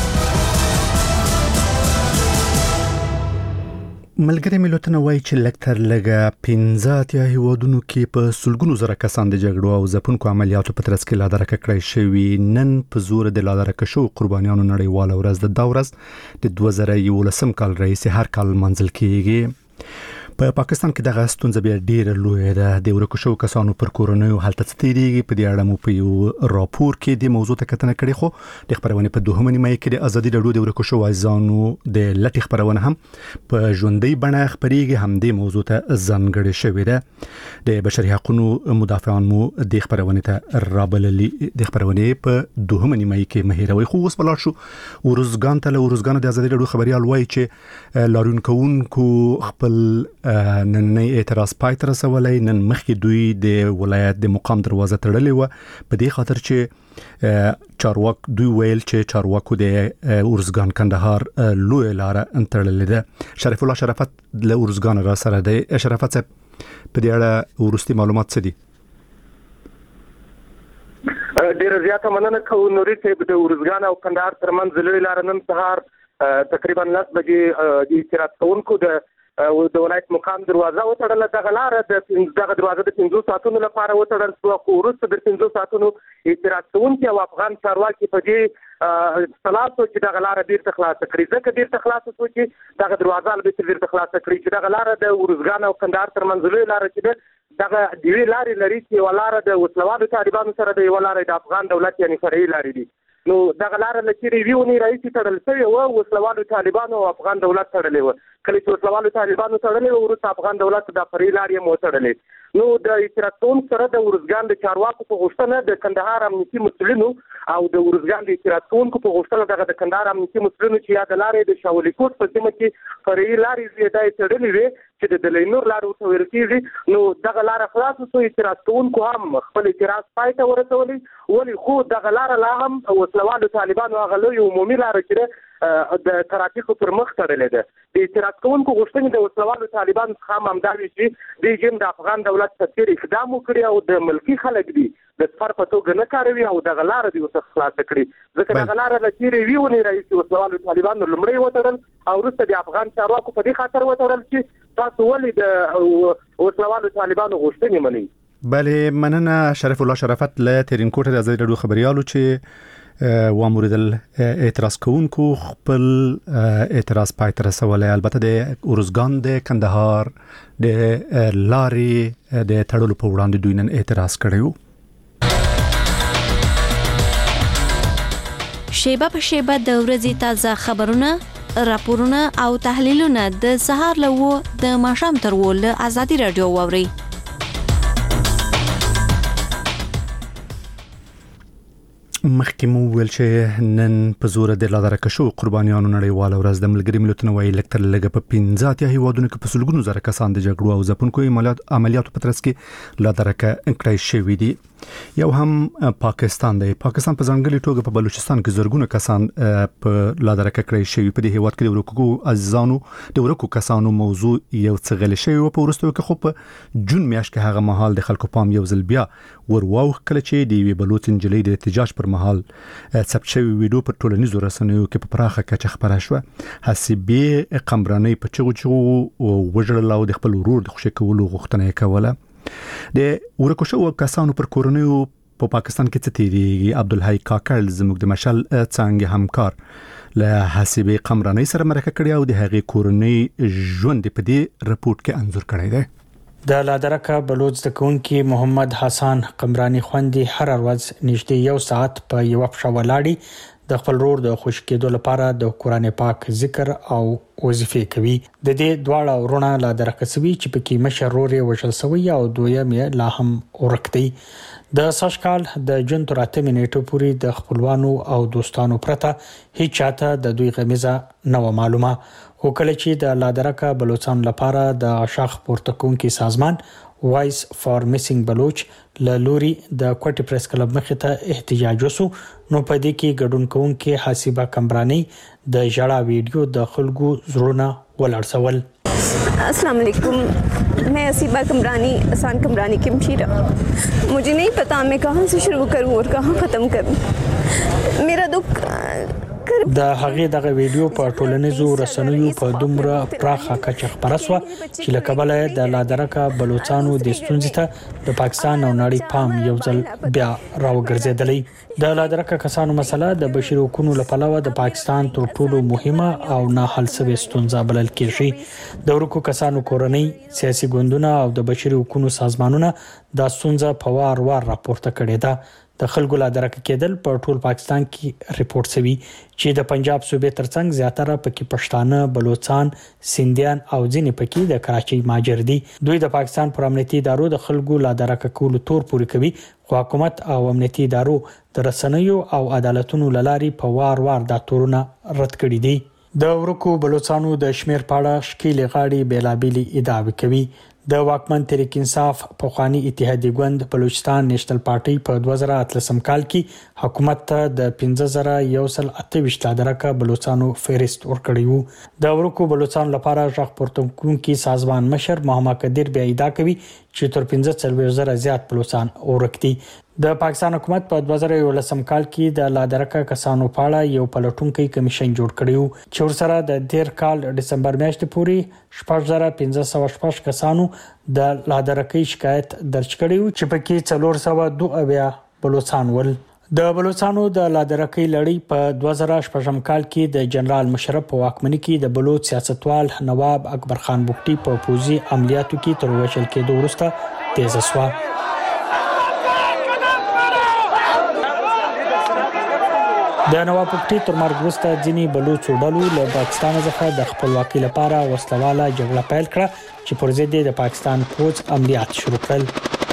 ملګری ملتونه وایي چې لکتر لګه پنځه اتیا هیوادونو کې په سلګونو زره کسان د جګړو او ځپونکو عملیاتو په ترڅ کې لادرکه کړی شوي. نن په زور د لادرکه شو قربانیانو نړیواله ورځ د دا ورځ د دوه زره یولسم کال راهیسې هر کال منځل کیږي. په پاکستان کې دغه ستونزه بیا ډیره لویه ده. د ورکو شو کسانو پر کورونو هلته تیریږي. په دې اړه مو په یو راپور کې د موضوع ته کتنه کړې. خو د خبرونه په دوهمه نیمه کې د ازادي راډیو د ورکو شو ځانو د لټي خبرونه هم په ژوندۍ بڼه خبريږي. هم د موضوع ته ځانګړې شوې ده. د بشري حقوقو مدافعان مو د خبرونه ته رابللي. د خبرونه په دوهمه نیمه کې مهیروي. خو اوس بلار شو ورزګان ته له ورزګان د ازادي راډیو خبريال وایي چې لارون کوونکو خپل نن نه اعتراض پای تر رسولای. نن مخکې دوی د ولایت د مقام دروازه تړلې و په دې خاطر چې چارواک دوی ویل چې چارواکو د اورزګان کندهار لوی لار انتړلې ده. شریف الله شرافت له اورزګان را سره دی. شرافت صاحب په دې اړه ورستي معلومات څه دي؟ ډیر زیاته مننه کوم. نوري صاحب د اورزګان او کندهار ترمنځ لوی لار نن سهار تقریبا لس بجې د اعتراض کوونکو د د ولایت مقام دروازه وتړل. دغه لار د دغه دروازه د پنځو ساعتونو لپاره وتړل شو. خو وروسته د پنځو ساعتونو اعتراض کوونکي او افغان چارواکي په دې خلاصو چې دغه لار بیرته خلاصه کړي. ځکه بیرته خلاصه شو چې دغه دروازه البته بیرته خلاصه کړي چې دغه لار د ورزګان او کندهار ترمنځ لوی لار چې ده دغه د یوې لارې لري چې یوه لاره د وسلوالو طالبانو سره د یوه لاره د افغان دولت یعنې فرعي لارې دي. نو دغه لاره له چیرې وي ونې راهیسې تړل شوې وه. وسلوالو طالبانو او افغان دولت تړلې وه. کله چې وسلوالو طالبانو تړلې وه وروسته افغان دولت د فرعي لارې هم وتړلې. نو د اعتراض کوونکو سره د ورزګان د چارواکو په غوښتنه د کندهار امنیتي مسؤلینو او د ورزګان د اعتراض کوونکو په غوښتنه دغه د کندهار امنیتي مسؤلینو چې یا د لارې د شاولي کوټ په سیمه کې فرعي لارې زیاده یې تړلې وې چې د دلینور لار ورته ویل کېږي. نو دغه لاره خلاصه شو. اعتراض کوونکو هم خپل اعتراض پای ته ورسولی. ولې خو دغه لاره لا هم وسلوالو طالبانو هغه لوی عمومي لاره چې د ترافیکو پر مخ تړلې ده. د اعتراض کوونکو غوښتنې د وسلوالو طالبانو څخه هم همدا وي چې دوی هم د افغان دولت په څېر اقدام وکړي او د ملکي خلک دي د سفر په توګه نه کاروي او دغه لاره دې ورته خلاصه کړي. ځکه دغه لاره له چیرې وي ونې راهیسې وسلوالو طالبانو لومړی وتړل او وروسته د افغان چارواکو په دې خاطر وتړل چې تاسو ولې د وسلوالو طالبانو غوښتنې منئ. بله مننه شریف الله شرافت له ترینکوټ د ازادي راډیو خبريالو چې واموریدل اعتراض کوونکو خپل اعتراض پای ته رسولی. البته د اورزګان د کندهار د لارې د تړلو په وړاندې دوی نن اعتراض کړی و. شیبه په شیبه د ورځې تازه خبرونه راپورونه او تحلیلونه د سهار له د ماښام تر و له ازادي رادیو واوري. مخکې مو ویل چې نن په زور د لادرکه شو قربانیانو نړیواله ورځ د ملګري ملتونو وایي لکتر لګه په پنځه اتیا هیوادونو کې په سلګونو زره کسان د جګړو او ځپونکو عملیات عملیاتو په ترڅ کې لادرکه انکړای شوی دي. یو هم پاکستان دی. پاکستان په ځانګړي توګه په بلوچستان کې زرګونه کسان په لادرکه کړای شوی. په دې هیواد کې د ورکو عزیزانو د ورکو کسانو موضوع یو څه غل شوی او په ورستو کې خو په جون میاشت کې هغه مهال د خلکو پام یو ځل بیا ورواو کله چې د وی بلوچ انجلۍ د احتجاج پر مهال ثبت شوی ویډیو په ټولنیزو رسنیو کې په پراخه کچه خبره شوه. حسبي قمراني په چغو چغو وژړل او د خپل ورور د خوشی کولو غوښتنه کوله. د ورکو شو کسانو پر کورونیو په پاکستان کې څه تیریږي؟ عبدالحی کاکل زموږ د مشل څنګه همکار له حسبي قمراني سره مرکه کړی او د هغې کورونی ژوند په دې رپورت کې انځور کړی دی. د لادرکه بلوچ د کونکي محمد حسن قمرانی خوندي هر ورځ نږدې یو ساعت په یو پښه ولاړی د خپل رور د خوش کېدو لپاره د قران پاک ذکر او وظیفې کوي. د دې دواړه ورونه لادرکه سوي چې په کې مشر رور وشل سوی او دویم یې لا هم ورکتي. د ساشکال د جون تر اتمه نیټه پورې د خپلوانو او دوستانو پرته هیڅ چاته د دوی غمیزه نه معلومه. خو کله چې د لادرکه بلوچستان لپاره د شاخ پورته کوونکی سازمان وایس فار میسینګ بلوچ له لوري د کوټي پریس کلب مخې ته احتجاج وسو نو په دې کې ګډون کوونکي حسبه قمرانی د ژړا ویډیو د خلکو زړونه ولړسول. अस्सलाम वालेकुम, मैं हसीबा कमरानी असान कमरानी की मशीरा. मुझे नहीं पता मैं कहाँ से शुरू करूँ और कहाँ ख़त्म करूँ. मेरा दुख د هغې دغه ویډیو په ټولنیزو رسنیو په دومره پراخه کچه خبره شوه چې له کبله د لادرکه بلوچستانو د ستونزې ته د پاکستان او نړۍ پام یو ځل بیا راوګرځېدلی. د لادرکه کسانو مسله د بشري حقوقو لپاره د پاکستان تر ټولو مهمه او نه حل شوې ستونزه بلل کېږي. د ورکو کسانو کورنۍ سیاسي ګوندونه او د بشري حقوقو سازمانونه د ستونزه په وار وار راپورته کړې ده. د خلکو لادرکه کېدل په ټول پاکستان کې ریپورت شوی چې د پنجاب صوبې ترڅنګ زیاتره پکې پښتانه، بلوچستان، سیندیان او ځینې پکې د کراچۍ ماجر دي. دوی د پاکستان پر امنیتي ادارو د خلکو لادرکه کولو تور پوري کوي. خو حکومت او امنیتي ادارو د رسنیو او عدالتونو لاري په وار وار د تورونه رد کړي دي. د ورکو بلوچستانو د شمیر پاړه شکیل غاړي بیلابېلي ادعاوې کوي. د واکمن تحریک انصاف پخوانی اتحادیه ګوند بلوچستان نیشنل پارټي په دوه زره اتلسم کال کې حکومت ته د پنځه زره یو سل اته ویشت لادرکه بلوچستانو فهرست ورکړی وو. د ورکو بلوچستان لپاره ژغ پورته کوونکی سازمان مشر محمد قدیر بیا ادعا کوي چې تر پنځه څلوېښت زره زیات بلوچستان ورکتي. د پاکستان حکومت په دوه زره یولسم کال کې د لادرکه کسانو په اړه یو پلټونکي کمیشن جوړ کړی وو چې ورسره د تیر کال دسمبر میاشتې پورې شپږ زره پنځه سوه شپږ کسانو د لادرکه شکایت درج کړی وو چې پکې څلور سوه دوه اویا بلوچستان ول. د بلوچستانو د لادرکه لړۍ په دوه زره شپږم کال کې د جنرال مشرف په واکمنۍ کې د بلوچ سیاستوال نواب اکبر خان بوکټي په پوزي عملیاتو کې تر وشل کېدو وروسته تیز شو. د نواب بوکټي تر مرګ وروسته ځینې بلوچو ډلو له پاکستان څخه د خپلواکۍ لپاره وسلواله جګړه پیل کړه چې پر ضد د پاکستان پوځ عملیات شروع کړل.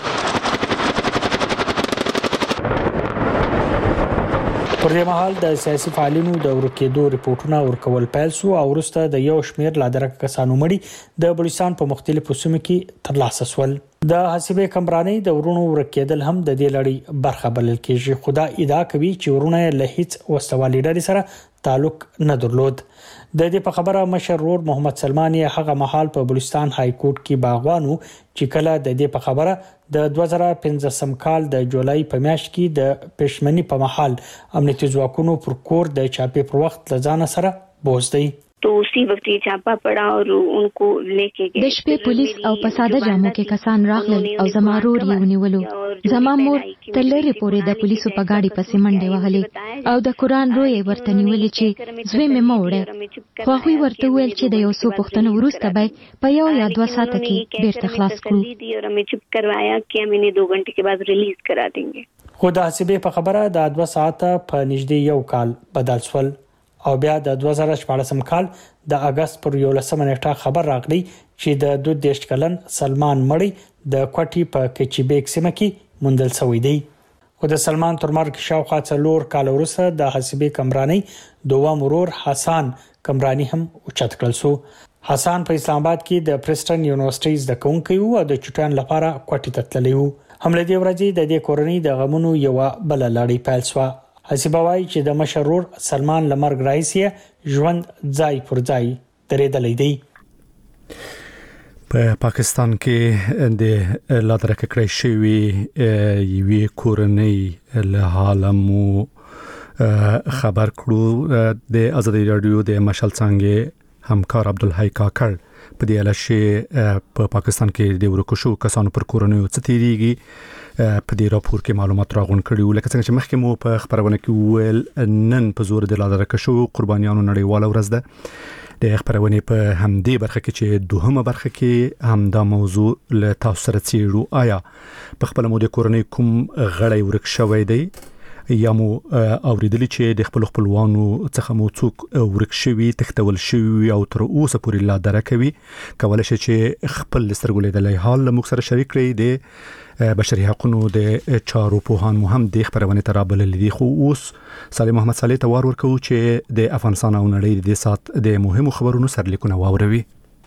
پر دې مهال د سیاسي فعالینو د ورکېدو ریپورتونه ورکول پیل شو او وروسته د یو شمېر لادرکه کسانو مړي د بلوچستان په مختلفو سیمو کې ترلاسه شول. د حسبه قمرانی د ورونو ورکېدل هم د دې لړۍ برخه بلل کېږي. خو دا ادعا کوي چې ورونه له هیڅ وسوالي ډلې سره تعلق نه درلود. د دې په خبره مشر رور محمد سلمان یې هغه مهال په بلوچستان های کورټ کې باغوانو چې کله د دې په خبره د دوه زره پنځم کال د جولای په میاشت کې د پښمنۍ په محل امنیتي ځواکونو پر کور د چاپې پر وخت لزان سره بوزدي. तो उसी वक्त ये छापा पड़ा और उनको लेके गए. د شپې پولیس او په ساده جامو کې کسان راغلل او زما رور یې ونیولو. زما مور تر لرې پورې د پولیسو په ګاډي پسې منډې وهلې او د قران روی ورته نیولې چې زوی مې مه وړه. خو هغوی ورته وویل چې د یو څو پوښتنو وروسته به په یو یا دوه ساعته کې بیرته خلاص کړو. और हमें चुप करवाया कि हम इन्हें दो घंटे के बाद रिलीज करा देंगे. خو د حسبه په خبره د دوه ساعته په نږدې یو کال بدل شول. او بیا د دوه زره شپاړسم کال د اگست پر یولسمه نیټه خبر راغلی چې د دوه دیش کلن سلمان مړی د کوټي په کچيبیک سیمه کې موندل شوی دی. خو د سلمان تر مرګ شاوخوا څلور کال وروسته د حسیبې کمرانی دوام ورور حسن کمرانی هم اوچت کړل شو. حسن په اسلام آباد کې د پرستن یونیورسيټي زده کوونکی وو او د چټان لپاره کوټي ته تللی وو. همله دی ورځې د دې کورنۍ د غمونو یو بل لړۍ پیل شو. حسیبه وايي چې د مشرور سلمان لمرګ رئیس ژوند ځای پر ځای درېدلې دی. په پاکستان کې د لادرکه کړی شوی یوې کورنۍ له حالمو خبر کړو. د آزادي رادیو د مشال څنګه همکار عبدالحی کاکړ په دې اړه چې په پاکستان کې د ورکو شو کسانو پر کورنۍ څتيريږي په دې راپور کې معلومات راغون کړي. لکه څنګه چې مخکې مو په خبرونه کې ویل نن په زور د لادرکه شو قربانیانو نړیواله ورځ ده. د خبرونه په همدې برخه کې چې دوهمه برخه کې هم دا موضوع له تاسو سره څیړو. آیا په خپل مو د کورنۍ کوم غړی ورک شوی دی یا مو اوریدلی چې د خپل خپلوانو څخه مو څوک ورک شوی تختول شوی او تر اوسه پورې لا درکوي کولای شي چې خپل سترګولې د لای حال موږ سره شریک کړئ. د بشري حقوقو د چارو په هان مهم د خبرونه ترابل لیدي. خو اوس سالم محمد صالح ته وار ورکو چې د افغانستان او نړۍ د سات د مهمو خبرونو سرلیکونه واوروي.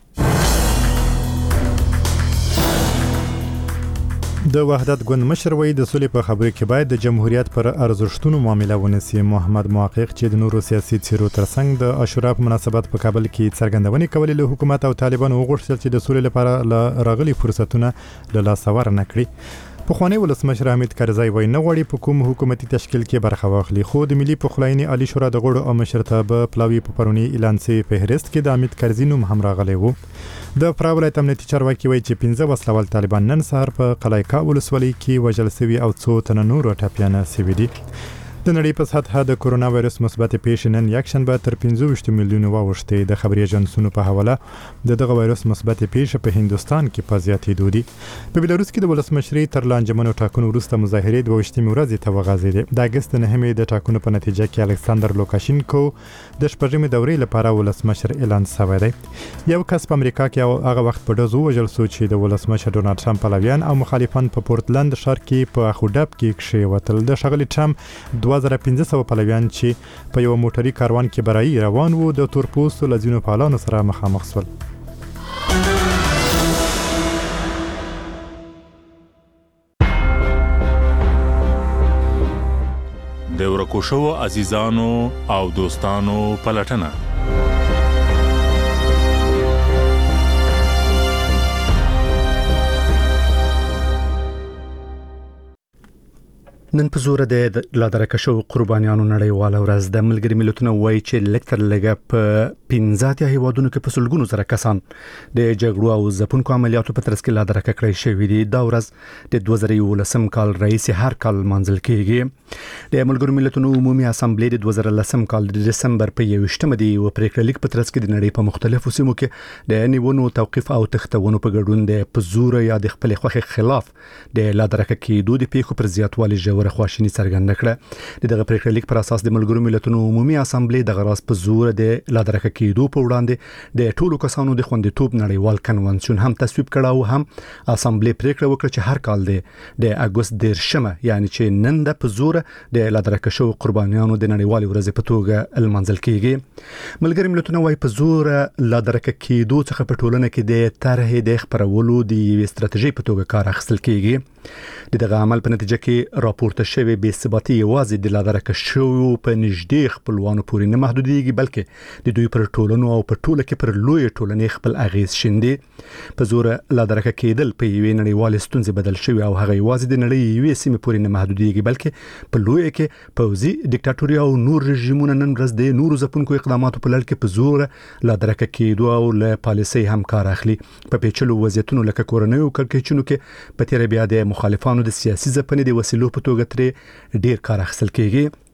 د وحدت ګوند مشر وای د سولې په خبرو کې باید د جمهوریت پر ارزښتونو معاملې ونیسي. محمد محقق چې د نورو سیاسي څیرو ترڅنګ د عاشورا په مناسبت په کابل کې څرګندونې کولې له حکومت او طالبانو وغوښتل چې د سولې لپاره له راغلي فرصتونه له لاسه ورنه کړي. پخوانی ولسمشر حمید کرزی وای نه غواړي په کوم حکومتي تشکیل کې برخه واخلي. خو د ملي پخلاینې عالی شورا د غړو او مشرتابه پلاوی په پرونی اعلان سوي فهرست کې د حمید کرزی نوم هم راغلی وو. د پراولایت امنیتي چارواکي وای چې پنځه وسلوال طالبان نن سهار په قلعه ولسوالۍ کې وژل شوي او څو تنه نور ټاپیان شوي دي. د نړۍ په سطحه د کورونا وایرس مثبت پیښې نن یکشنبه تر پنځه ویشت میلیونه واوښتې. د خبري ایجنسونو په حواله د دغه وایرس مثبت پیښې په هندستان کې په زیاتېدو دي. په بلاروس کې د ولسمشري تر لانجمنو ټاکنو وروسته مظاهرې د وشتمې ورځې ته وغځېدې. د اگست نهمې د ټاکنو په نتیجه کې الکساندر لوکاشینکو د شپږمې دورې لپاره ولسمشر اعلان شوی دی. یو کس په امریکا کې هغه وخت په ډزو وژل شو چې د ولسمشر ډونالد ټرمپ پلویان او مخالفان په پورتلند ښار کې په اخوډب کې کښېوتل. د ښاغلي ټرمپ دوه زره پنځه سوه پلویان چې په یو موټري کاروان کې برایي روان وو د تورپوستو له ځینو فعالانو سره مخامخ شول. د ورکو شوو عزیزانو او دوستانو پلټنه. نن په زور د لادرکه شو قربانیانو نړیواله ورځ د ملګری ملتونو وایي چې لکتر لګه په پنځه هیوادونو کې په سلګونو زره کسان د جګړو او ځپونکو عملیاتو په ترڅ کې لادرکه کړی شوی دي. دا ورځ د دوه زره یولسم کال رئیس هر کال منځل کیږي. د ملګری ملتونو عمومي اسامبلې د دوه زره لسم کال د دسمبر په یوشتمه دی او پریکړه لیک په ترڅ کې د نړۍ په مختلفو سیمو کې د نیونو توقيف او تختونو په ګډون د پزور یا د خپل خوخي خلاف د لادرکه کېدو د پیښو پر زیاتوالي ژور خواشینی څرګنده کړه. د دغه پریکړه لیک پر اساس د ملګرو ملتونو عمومي اسامبلې د غراس په زور د لادرکه کېدو په وړاندې د ټولو کسانو د خوندیتوب نړیوال کنونشن هم تصویب کړه او هم اسامبلې پریکړه وکړه چې هر کال د اگست دیرشمه یعنی چې نن د په زور د لادرکه شو قربانیانو د نړیوال ورځ په توګه المنځل کیږي. ملګرو ملتونو وايي په زور لادرکه کېدو څخه په ټولنه کې د طرحې د خبرولو د ستراتیژي په توګه کار اخیستل کیږي. د دغه عمل په نتیجه کې راپورته شوی بې ثباتي یوازې د لادرکه شو په نږدې خپلوانو پورې نه محدودېږي بلکې د دوی پر ټولنو او په ټوله کې پر لوی ټولنې خپل اغیز شیندي. په زور لادرکه کېدل په یوې نړیوال ستونزې بدل شوی او هغه یوازې د نړۍ یوې سیمې پورې نه محدودېږي بلکې په لوی کې پوځي ډیکټاتوري او نور رژیمونه نن ورځ د نورو ځپونکو اقداماتو په لړ کې په زور لادرکه کېدو او له پالیسۍ هم کار اخلي. په پیچلو وضعیتونو لکه کورنۍ او کړکېچونو کې په تیر بیا د مخالفانو د سیاسي ځپنې د وسیلو په توګه ترې ډیر کار اخیستل کیږي.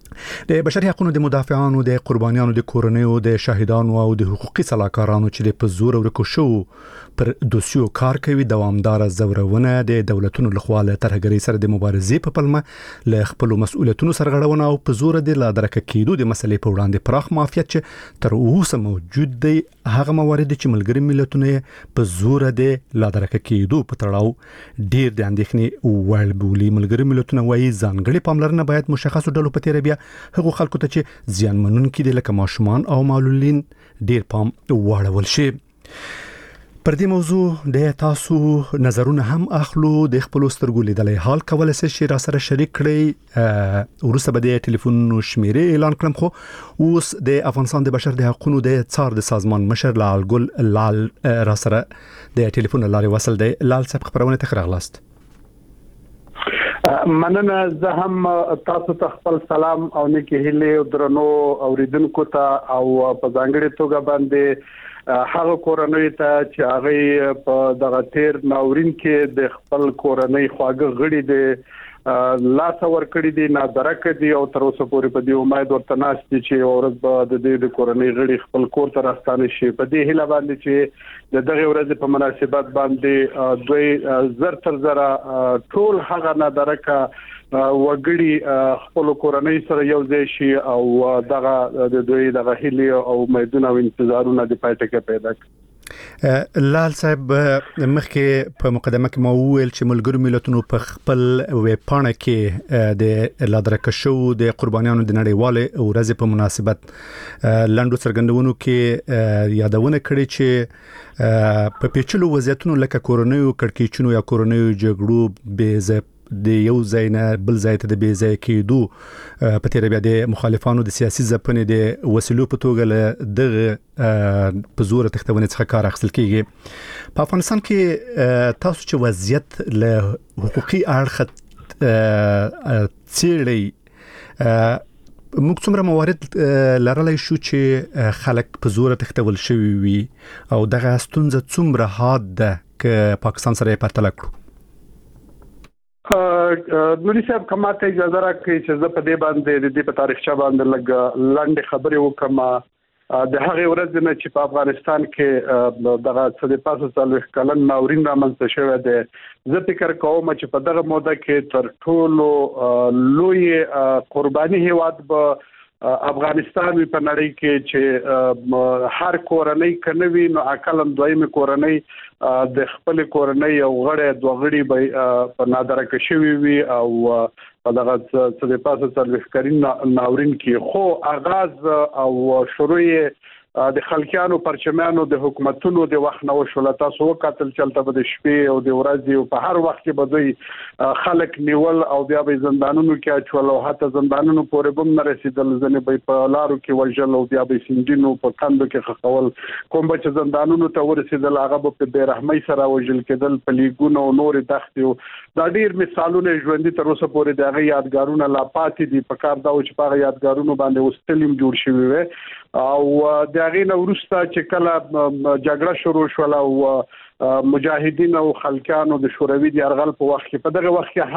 د بشري حقوقو د مدافعانو د قربانیانو د کورنیو د شاهدانو او د حقوقي صلاحکارانو چې د پزور ورکو شو پر دوسیو کار کوي دوامدار زورونه د دولتونو لخوا له ترهګرۍ سره د مبارزې په پلمه له خپل مسؤلیتونو سرغړونه او پزور د لادرکه کېدو د مسلې په وړاندې پراخ معافیت چې تر اوسه موجود دی هغه موارد چې ملګري ملتونه پزور د لادرکه کېدو په تړاو ډیر د اندېښنې وړ بولي. ملګري ملتونه وايي ځانګړي پاملرنه باید مشخصو ډلو په تیر بیا هغه خلکو ته چې زیانمنونکي دي لکه ماشومان او معلولین ډیر پام واړول شي. پر دې موضوع د تاسو نظرونه هم اخلو د خپل سترګو لیدلې حال کولای شئ را سره شریک کړئ. ورسته به د ټلیفون شمیرې اعلان کړم خو اوس د افغانستان د بشر د حقوقو د څار د سازمان مشر لال ګل لال را سره د ټلیفون لارې وصل دی. لال صاحب خبرونه ته راغلاست. مننه. زه هم تاسو ته خپل سلام او نیکی هیله درنو اوریدونکو ته او په ځانګړي توګه باندې هغه کورنۍ ته چې هغه په دغه تیر ناورین کې د خپل کورنۍ خواږه غړي دي لاس ور کړی دي نه درکه دي او تر اوسه پورې په دې امید ورته ناشتي چې ورځ به د دې د کورنۍ غړي خپل کور ته راستانه شي. په دې هیله باندې چې د دغه ورځ په مناسبت باندې دوی زر تر زره ټول هغه نه درکه وګړي خپل کورنۍ سره یو ځای شي او دغه د دوی دغه هیله او امیدونه او انتظارونه د پاتې پیدا کړي. لال صاحب مخکې په مقدمه کې مو ویل چې ملګرو ملتونو په خپل ویب پاڼه کې د لادرکه شو د قربانیانو د نړیوالې ورځې په مناسبت لاندو څرګندونو کې یادونه کړې چې په پیچلو وضعیتونو لکه کورونیو کړکېچونو یا کورونیو جګړو به د یو ځای نه بل ځای ته د بې ځای کېدو په تیر بیا د مخالفانو د سیاسي ځپنې د وسیلو په توګه له دغه په زور تختونې څخه کار اخیستل کیږي. په افغانستان کې تاسو چې وضعیت له حقوقي اړخ څیړئ موږ څومره موارد لرلای شو چې خلک په زور تختول شوي وي او دغه ستونزه څومره حاد ده که پاکستان سره یې پرتله کړو؟ نوري صاحب کومه ته اجازه راکړئ چې زه په دې باندې د دې په تاریخچه باندې لږ لاندې خبرې وکم. د هغه ورځ نه چې په افغانستان کې دغه څه پاسه څلوېښت کلن ناورین رامنځته شوی دی زه فکر کوم چې په دغه موده کې تر ټولو لوی قرباني هیواد به افغانستان په نړۍ کې چې هر کورنۍ کنوي نو اقلم دویمه کورنۍ د خپل کورنۍ او غړي دوه غړي به په نادرکه شوی وي او په دغه څه د پاسه څلوېښت کلن ناورین کې خو آغاز او شروع د خلکیانو پرچمانو د حکومتونو د وخت نو شول تاسو وکتل چلته به د شپې او د ورځې او په هر وخت کې به دوی خلک نیول او بیا به زندانونو کې اچول او حتی زندانونو پورې بم نه رسیدل ځنه به په لارو کې وژل او بیا به سندینو په کندو کې خخول کوم به چې زندانونو ته ورسیدل هغه په بے رحمۍ سره وژل کېدل په لیګونو او نور تختې دا ډیر مثالونه ژوندۍ تر اوسه پورې دغه یادګارونه لا پاتې دي په کار دا او چې په یادګارونو باندې وستلیم جوړ شوی وي او د هغه نو ورسته چې کله جګړه شروع شول او مجاهدین او خلکانو د شوروي د یرغل په وخت کې په دغه وخت کې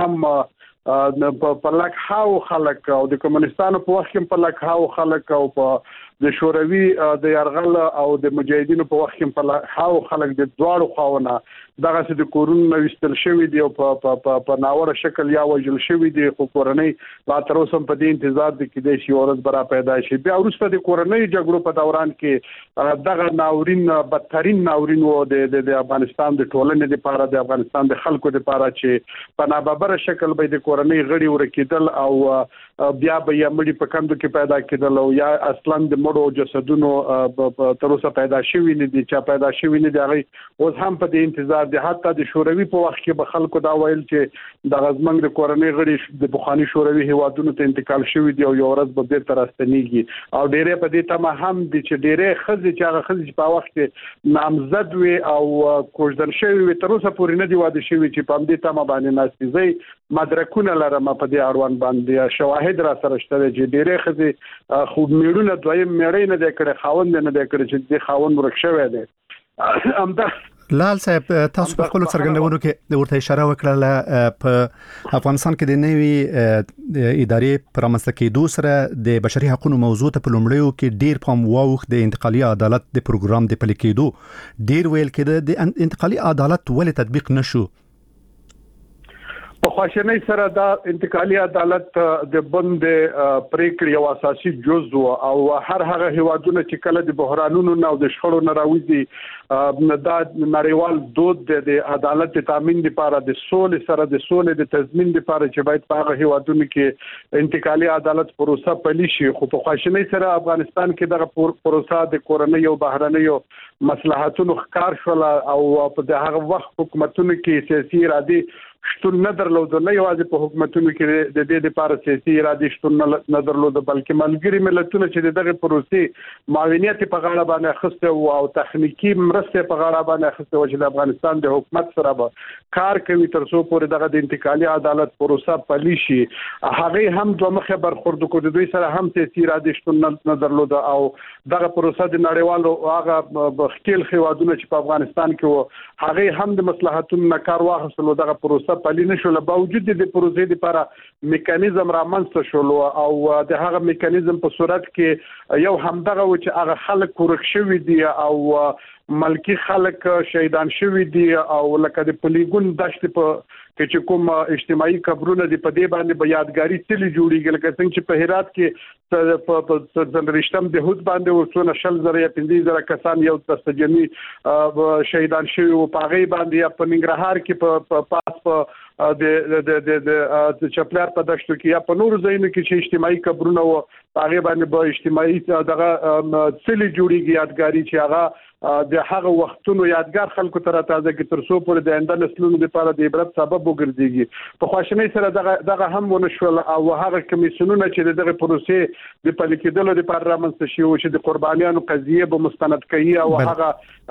هم په لک هاو خلک او د کمونستانو په وخت کې په لک هاو خلک او په د شوروي د یرغل او د مجاهدینو په وخت کې په هاو خلک د دواړو خواونه دغه څه د کورونو وستل شوی دی او په په ناوړه شکل یا وجل شوی دی خو کورنۍ لا تر اوسه په دې انتظار دي کې د شي ورځ برا پیدا شي. بیا وروسته د کورنۍ جګړو په دوران کې دغه ناورین بدترین ناورین وو د افغانستان د ټولنې لپاره د افغانستان د خلکو لپاره چې په ناببره شکل به د کورنۍ غړي ورکیدل او بیا به یې مړي په کندو کې پیدا کېدل او یا اصلا د مړو جسدونو تر اوسه پیدا شوی نه دي چې پیدا شوی نه دي هغه اوس هم په دې انتظار دي. حتی د شوروي په وخت کې به خلکو دا ویل چې د غزمنګ د کورنۍ غړي د بخاني شوروي هیوادونو ته انتقال شوی دی او یو ورځ به بیرته راستنیږي او ډېرې په دې تمه هم دي چې ډېرې خزې چې هغه خزې په وخت کې نامزد وي او کوژدل شوی وي تر اوسه پورې نه دی واده شوی چې په دې تمه باندې ناستېږي مدرکونه لرم په دې اړوند باندې شواهد را سره شته چې ډېرې خزې خو میړونه دویم میړې نه د کړه خاوند نه د کړه چې د خاوند ورک شوی دی. امدا لال صاحب تاسو په خپل څرګندونو کې ورته اشاره وکړه په افغانستان کې د نوي ادارې پرامسته کېدو سره د بشري حقوقو موضوع ته په لومړیو کې ډیر پام واوښت د انتقالي عدالت د پروګرام د پلي کېدو ډیر ویل کېده د انتقالي عدالت ولې تطبیق نشو. په خواشنۍ سره دا انتقالي عدالت د بند پریکړې یو اساسي جزء او هر هغه هیوادونه چې کله د بحرانونو او د شخړو نه راوځي دا نړیوال دود د عدالت تامین لپاره د سولې سره د سولې د تضمین لپاره چې باید په هغه هیوادونو کې انتقالي عدالت پروسه پلي شي. خو په خواشنۍ سره افغانستان کې دغه پروسه د کورنۍ او بهرنیو مصلحتونو ښکار شول او په هغه وخت حکومتونو کې سیاسي ارادي شتون نه درلود. نه یوازې په حکومتونو کې د دې لپاره سیاسي ارادي شتون نه درلود بلکې ملګري ملتونه چې دغه پروسې معاونیت په غاړه باندې اخیسته او تخنیکی مرسته په غاړه باندې اخیسته و چې د افغانستان د حکومت سره به کار کوي تر څو پورې دغه د انتقالي عدالت پروسه پلي شي. هغه هم دوه مخه برخورد کړو دوی سره هم سیاسي ارادي شتون نه درلود او دغه پروسه د نړیوالو هغه بخیل خوادونه چې په افغانستان کې و هغه هم د مصلحتونو نه کار واخیستلو. دغه پروسه پلي نشو له باوجود د پروسې لپاره میکانیزم رامنځته شول او د هغه میکانیزم په صورت کې یو همدغه و چې هغه خلک کورک شوی دي او ملکی خلک شهیدان شوی دي او لکه د پلیګون دشت په کې چې کوم اجتماعي قبرونه دي په دې باندې په یادګاری تلي جوړیږي لکه څنګه چې په هرات کې په څلورشتم د هوت باندې ورسونه شل زره یا پنځه زره کسان یو تسجنی شهیدان شوی او په غي باندې یا په ننګرهار کې په پاس په د د د د چپلار په دشتو کې یا په نور ځایونو کې چې اجتماعي قبرونه و هغه باندې به اجتماعي دغه تلي جوړیږي یادګاری چې هغه د هغه وختونو یادګار خلکو ته تازه کې تر څو پورې د آینده نسلونو لپاره د عبرت سبب وګرځي. په خواشنۍ سره دغه دغه هم ونشول او هغه کمیسیونونه چې دغه پروسې د پلي کېدلو لپاره رامنځته شي او چې د قربانیانو قضیه به مستند کوي او هغه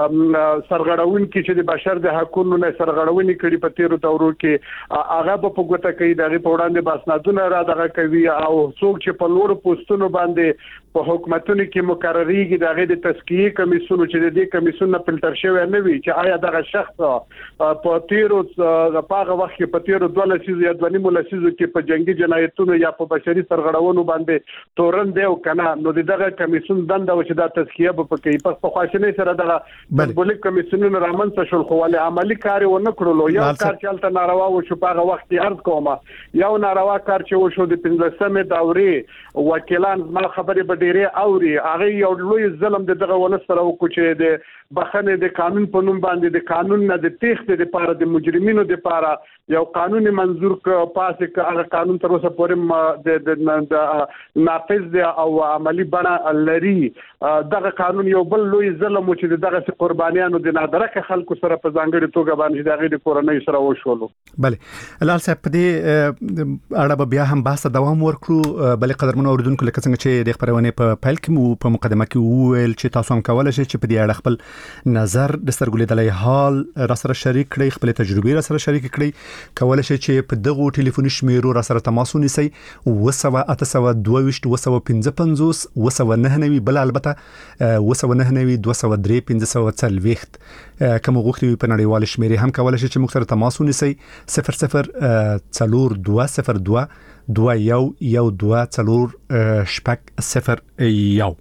سرغړون کې چې د بشر د حقوقو نه سرغړونې کړي په تیرو دورو کې هغه په ګوته کوي دغه په وړاندې باسنادونه را دغه کوي او څوک چې په لوړ پوسټونو باندې په حکومتونو کې مقرریږي دغه د تسکیه کمیسیون چې د کمیسیون فلټر شوی نه وي چې آیا دغه شخص په تیرو په هغه وخت کې په تیرو دوه لسیزو یا دوه نیمو لسیزو کې په جنگي جنایتونو یا په بشري سرغړونو باندې تورن دی او کنه نو دغه کمیسیون دنده و چې دا تسکیه به پکې په خواشنۍ سره دغه بولیک کمیسیونونه رامنځته شول خو ولې عملی کار ونه کړلو. یو کار چې الته ناروا و چې په هغه وخت کې عرض کومه یو ناروا کار چې و شو د پنځلسمې دورې وکیلان زما خبرې به ډېرې اوري هغه یو لوی ظلم دغه ولس سره وکړي چې د بخنه د قانون په نوم باندې د قانون نه د تېښتې لپاره د مجرمینو لپاره یو قانوني منظور ک پاسه ک هغه قانون تر اوسه پورې د نافذ دی او عملی بڼه لري. دغه قانون یو بل لوی ظلم چې دغه قربانیانو د نادرکه خلکو سره په ځانګړي توګه باندې دغه د کورنۍ سره وشولو. بله لال صاحب په دې اړه بیا هم بحث دوام ورکړو. بل قدرمنو اوریدونکو لکه څنګه چې د خبرونه په پیل کې مو په مقدمه کې وویل چې تاسو هم کولای شئ چې په دې اړه خپل نظر د سترګولیدلې حال را سره شریک کړئ خپل تجربې را سره شریک کړئ. کولای شئ چې په دغه ټلیفوني شمیرو را سره تماس ونیسئ و سوه اته سوه دوه ویشت و سوه پنځه پنځوس و سوه نهه نوي بل البته و سوه نهه نوي دوه سوه درې پنځه سوه څلوېښت کوم غوښتي په نړیوال شمیرې هم کولای شئ چې موږ سره تماس ونیسئ صفر صفر څلور دوه صفر دوه دوه یو یو دوه څلور شپږ صفر یو.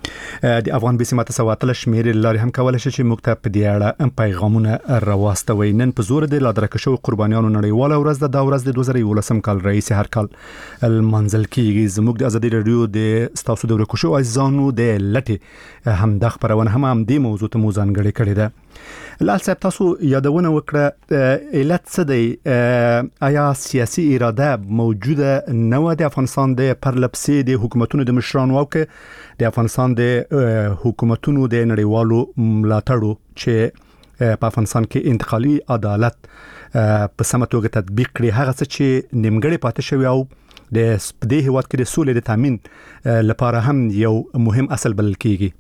د افغان بي سي ماته سواتل شمیرې لاري هم کولای شي چې موږ ته په دې اړه ام پیغامونه راوستوي. نن په زور د لادرکه شو قربانیانو نړیواله ورځ د ورځ د دوه زره یولسم کال رئیس هر کال المنزل کیږي. زموږ د ازادي رادیو د ستاسو د ورکو شو عزیزانو د لټي هم د خبرونه هم هم د موضوع ته موزان غړي کړی ده. لال صاحب تاسو یادونه وکړه علت څه دی؟ آیا سیاسي اراده موجوده نه و د افغانستان د پرلپسې د حکومتونو د مشرانو او کې د افغانستان د حکومتونو د نړیوالو ملاتړو چې په افغانستان کې انتقالي عدالت په سمه توګه تطبیق کړي هغه څه چې نیمګړی پاتې شوی او د دې هیواد کې د سولې د تامین لپاره هم یو مهم اصل بلل کیږي.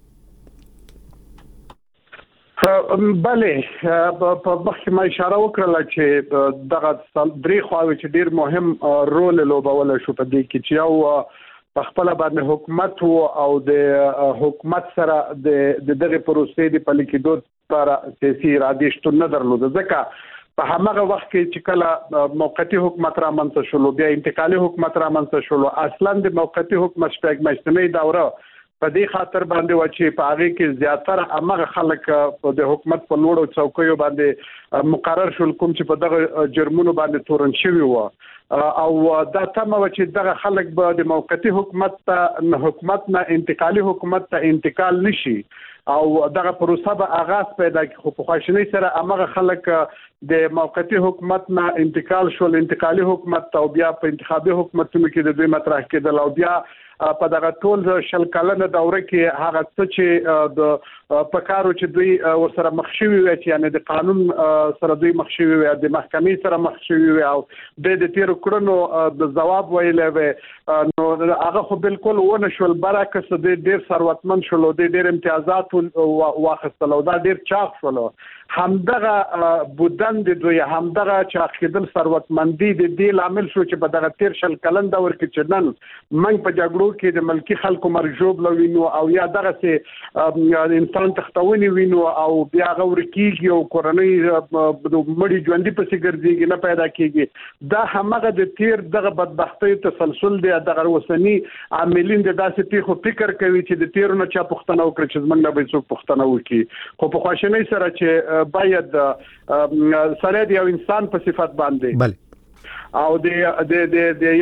بله په وخت ما اشاره وکړه چې دغه درې خواوې چې ډیر مهم رول لوبول شو په دې کې چې یو په خپل باندې حکومت او د حکومت سره د دغه پروسې د پلي کېدو پر سیاسي ارادې شتون نه درلود. ځکه په هغه وخت کې چې کله موقتی حکومت را منځ شول بیا انتقالي حکومت را منځ شول اصلا د موقتی حکومت شپږ میاشتنۍ دوره په دې خاطر باندې و چې په هغه کې زیاتره هغه خلک د حکومت په لوړو چوکیو باندې مقرر شول کوم چې په دغه جرمونو باندې تورن شوی و او دا تمه و چې دغه خلک به د موقتی حکومت ته حکومت نه انتقالي حکومت ته انتقال نشي او دغه پروسه به آغاز پیدا کی. خو په خواشنۍ سره هغه خلک د موقتی حکومت نه انتقال شول انتقالي حکومت ته او بیا په انتخابي حکومتونو کې د دوی مطرح کېدل او بیا په دغه ټول شل کلنه دوره کې هغه څه چې د پکارو چې دوی ورسره مخ شوي وي چې یعنی د قانون سره دوی مخ شوي وي د محکمې سره مخ شوي وي او د تیر کړنو د جواب ویلې وي نو هغه خو بالکل ونه شول برعکس د ډیر ثروتمند شول د ډیر امتیازات واخیستل او دا ډیر چاق شول همدغه بودن د دوی همدغه چې خېدل ثروتمندي د دې لامل شو چې په دغه تیر شل کلن دور کې چې نن منګ په جګړو کې د ملکی خلکو مرجوب لوینو او یا دغه سه انسان تختونی وینو او بیا غور کیږي او کورنۍ مړي ژوندۍ پسې ګرځيږي نه پیدا کیږي دا همغه د تیر دغه بدبختی تسلسل دی دغه وسنی عاملین د داسې پیښو فکر کوي چې د تیرونو چا پښتنه وکړي چې زمونږ نه به څوک پښتنه وکړي خو په خواشنۍ سره چې باید سره د یو انسان په صفت باندې بله او د د د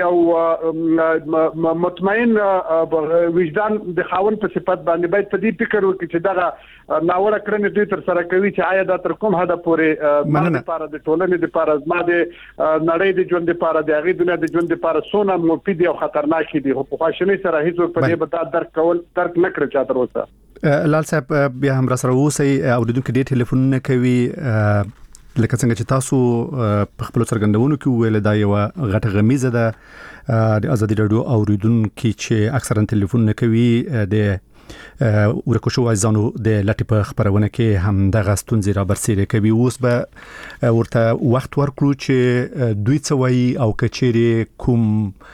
یو مطمئن وجدان د خاون په صفت باندې باید په دې فکر وکړي چې دغه ناوړه کړنې دوی تر سره کوي چې آیا دا تر کوم حد پورې مانه لپاره د ټولنې لپاره زما د نړۍ د ژوند لپاره د هغې دنیا د ژوند لپاره څونه مفید او خطرناک دي خو په خواشنۍ سره هیڅوک په دې به درک کول درک نه کړی چا تر اوسه. لال صاحب بیا هم را سره اوسئ اوریدونکو ډېر ټلیفونونه کوي لکه څنګه چې تاسو په خپل څرګندونو کې ویل دا یو غټه غمیزه ده د ازادي رادیو اوریدونکو چې اکثرا ټلیفون کوي د ورکو شو ځانو د لټي په خبرونه کې هم د غستونځي را برسېره کوي اوس به ورته وخت ورکړو چې دوی څه وایي او کچېری کوم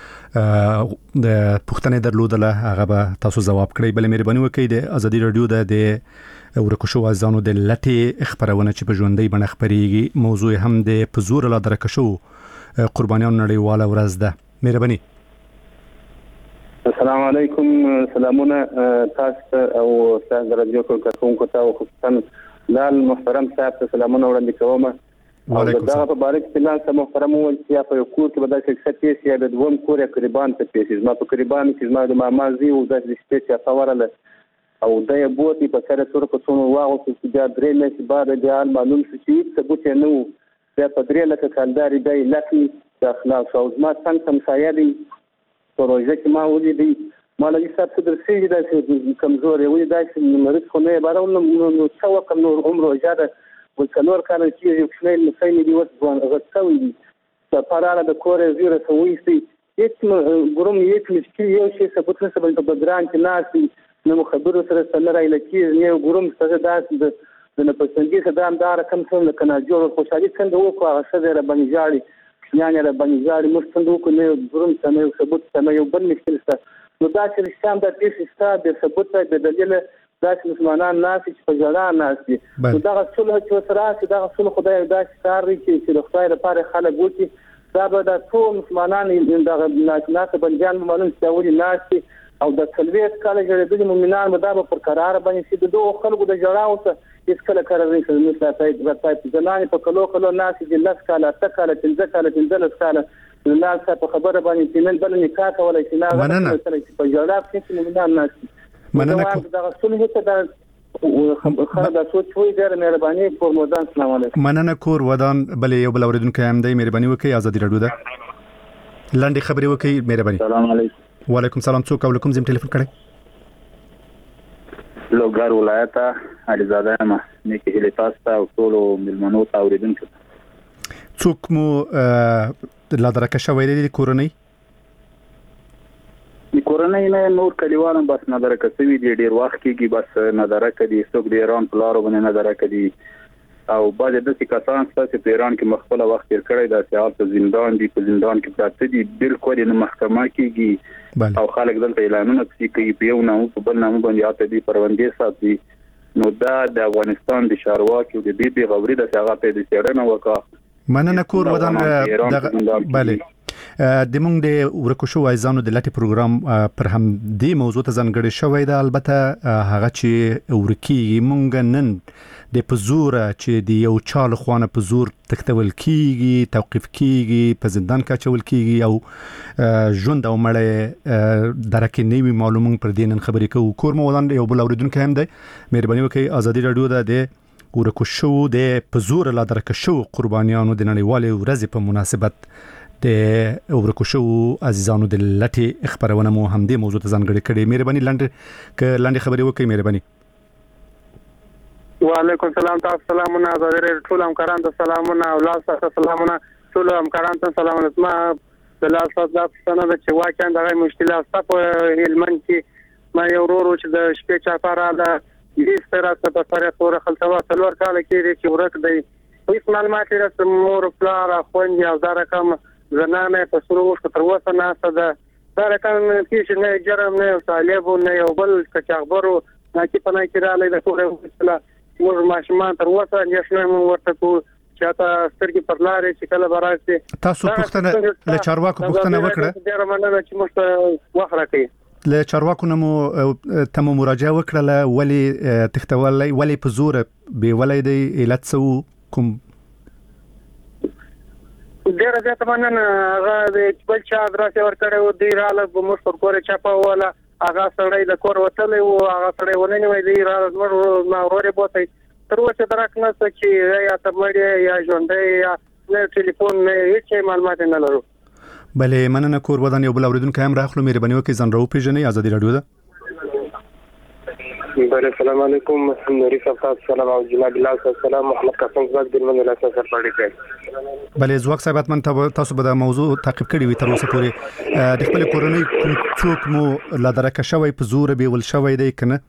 د پښتنې درلودله هغه به تاسو جواب کړئ بل مهرباني وکړئ د ازادي رادیو د ورکو شو ځانو د لټي خبرونه چې په ژوندۍ بڼه خبريږي موضوع هم د پزور لا درک شو قربانيان نړیواله ورځ ده مهرباني. السلام علیکم سلامونه تاسو او استاد رادیو کوونکو ته خصوصا لال محترم صاحب ته سلامونه وړاندې کوم او دا په باره کې لاس محترم ول چې په یو کور کې به د شخصیت پیسې د دوم کور قریبان ته پیسې ما په قریبان کې ما د مامازي او د شپې فورله او دا یو بوتي په سره تر په څونو واغو چې دا درې مې بعد د معلوم شي چې ثبوت نو دا په درې لکه کانداري دی لکه د اخلاق او ما څنګه سم سایدي پروژه کې ما ولې ما لږ څه څه درسي دا کمزوري وي دا چې مرض خو نه بارو نو څو کم نور عمره زیاده وڅلور کال چې یو څه نه سي دی وځوان غوښتوي چې پراله د کورې زیره سوي سي هیڅ ګروم هیڅ مشکل یو شی ثبوت نه سبل په ګران کې ناسي نو خبرو سره سره راځي نه ګروم څه داس د نه پسندګي صدام دار کم څه کنه جوړ خوشالي څنګه وکړه هغه څه را باندې جاړي یعنی را باندې جاړي مستندو کو نه ګروم څه نه ثبوت څه نه یو بل مشکل څه نو دا چې رښتام د دې څه د ثبوت د دلیل دا چې مسلمانان ناس چې په جړا ناس دي نو دا څه چې سره چې دا څه خدای دا کار کوي چې د خدای لپاره خلک وتی دا به د ټول مسلمانان د ناس بنجان معلوم چې ناس او د تلويث کال جوړېدل مومنان مدابه پر قرار باندې چې د دوه خلکو د جړاو ته هیڅ کله قرار نه کوي نو تاسو د تاسو ځنانه په کلو کلو ناس چې لاس کاله تکاله تنځه کاله تنځه کاله ناس په خبره باندې چې نن بل نکاح ولا چې نه په جړا کې مومنان ناس مننه دا غسل هته دا خره د سوچ وي ډېر مهرباني کور مودان سلام علیکم مننه کور ودان بل یو بل اوریدونکو هم دی مهرباني وکړئ ازادي رادیو ده لاندې خبري وکړئ مهرباني. سلام علیکم. وعلیکم سلام څوک او کوم زم ټلیفون کړی لوګر ولایت عليزاده ما نیکه هلی تاسو ته او ټول ملمنو ته اوریدونکو څوک مو لا درکه شوی دی کورنۍ د کورنۍ نه نور کلیوالم بس نه درکه سوي دی ډیر وخت کېږي بس نه درکه دي څوک د ایران په لارو باندې نه درکه دي او بعد د څه کسان چې په ایران کې مخبل وخت تیر کړی دا سیال په زندان دي په زندان کې پراته دي بالکل نه محکمه کېږي او خلک دلته اعلانونه کوي په یو نامو په بل نامو باندې اته دي پروندې ساتي نو دا د افغانستان د چارواکو د دې په غوړي د هغه په دې سیرنه وکړه مننه کور ودان دغه بله د مونږ د ورکوشو وایزانو د لټي پروګرام پر هم د موضوع ته ځانګړی شوی دی البته هغه چې ورکی مونږ نن د پزور چې د یو چال خوانه پزور تکتول کیږي توقيف کیږي په زندان کې چول کیږي او ژوند او مړ درکې نیوي معلومون پر دینن خبرې کوو کور مو ودان یو بل اوریدونکو هم دی مهرباني وکړئ ازادي رادیو د ورکوشو د پزور لا درکشو قربانیانو د نړیوال ورځ په مناسبت د ورکوشو عزیزانو د لټي خبرونه مو هم دې موضوع ته ځانګړي کړي مهرباني لاندې ک لاندې خبرې وکړئ مهرباني وعلیکم السلام تاسو سلامونه زړه ټول همکاران ته سلامونه او لاس تاسو سلامونه ټول همکاران ته سلامونه ما د لاس تاسو څنګه چې واقعا دغه مشکلات په هلمند کې ما یو ورو چې د شپې چا پاره د هیڅ طرح په سره تور خلتوا څلور کال کې چې ورک دی هیڅ معلومات لري مور پلار خوند یا دا رقم زنانه په سرو وخت تر اوسه نه ستده دا رقم کې نه جرم نه طالب نه یو بل کچاغبرو نه کې پناه کړه د ټول وسله موږ ماشومان تر اوسه نشو ورته کو چې تاسو سترګې پر لارې چې کله براسي تاسو پوښتنه له چارواکو پوښتنه وکړه ډیر مننه چې موږ وخت راکړي له چارواکو نمو تم مراجعه وکړه ولی تختولای ولی په زور به ولی د علت سو کوم ډیر زیات مننه هغه د بل چا دراسه ورکړو دی رااله په موږ پر کور چاپه ولا هغه سړی د کور وتلې او هغه سړی ونی وی دی راځور ما ورې بوتای تر اوسه درک نه چې یا تمړی یا ژوندې یا نه ټلیفون نه هیڅ معلومات نه لرو بلې مننه کور ودان یو بل اوریدونکو هم راخلو مهرباني وکړئ ځان راو پیژنې ازادي رادیو ده بله السلام علیکم نوري صاحب سلام او جناب الله السلام محمد قاسم زاد د من له سفر پړی کوي بلې زوښ صاحب اتمن تاسو به د موضوع تعقیب کړی وي تر اوسه پورې د خپل کورنۍ کوم څوک مو لا درکه شوی په زور به ول شوی دی کنه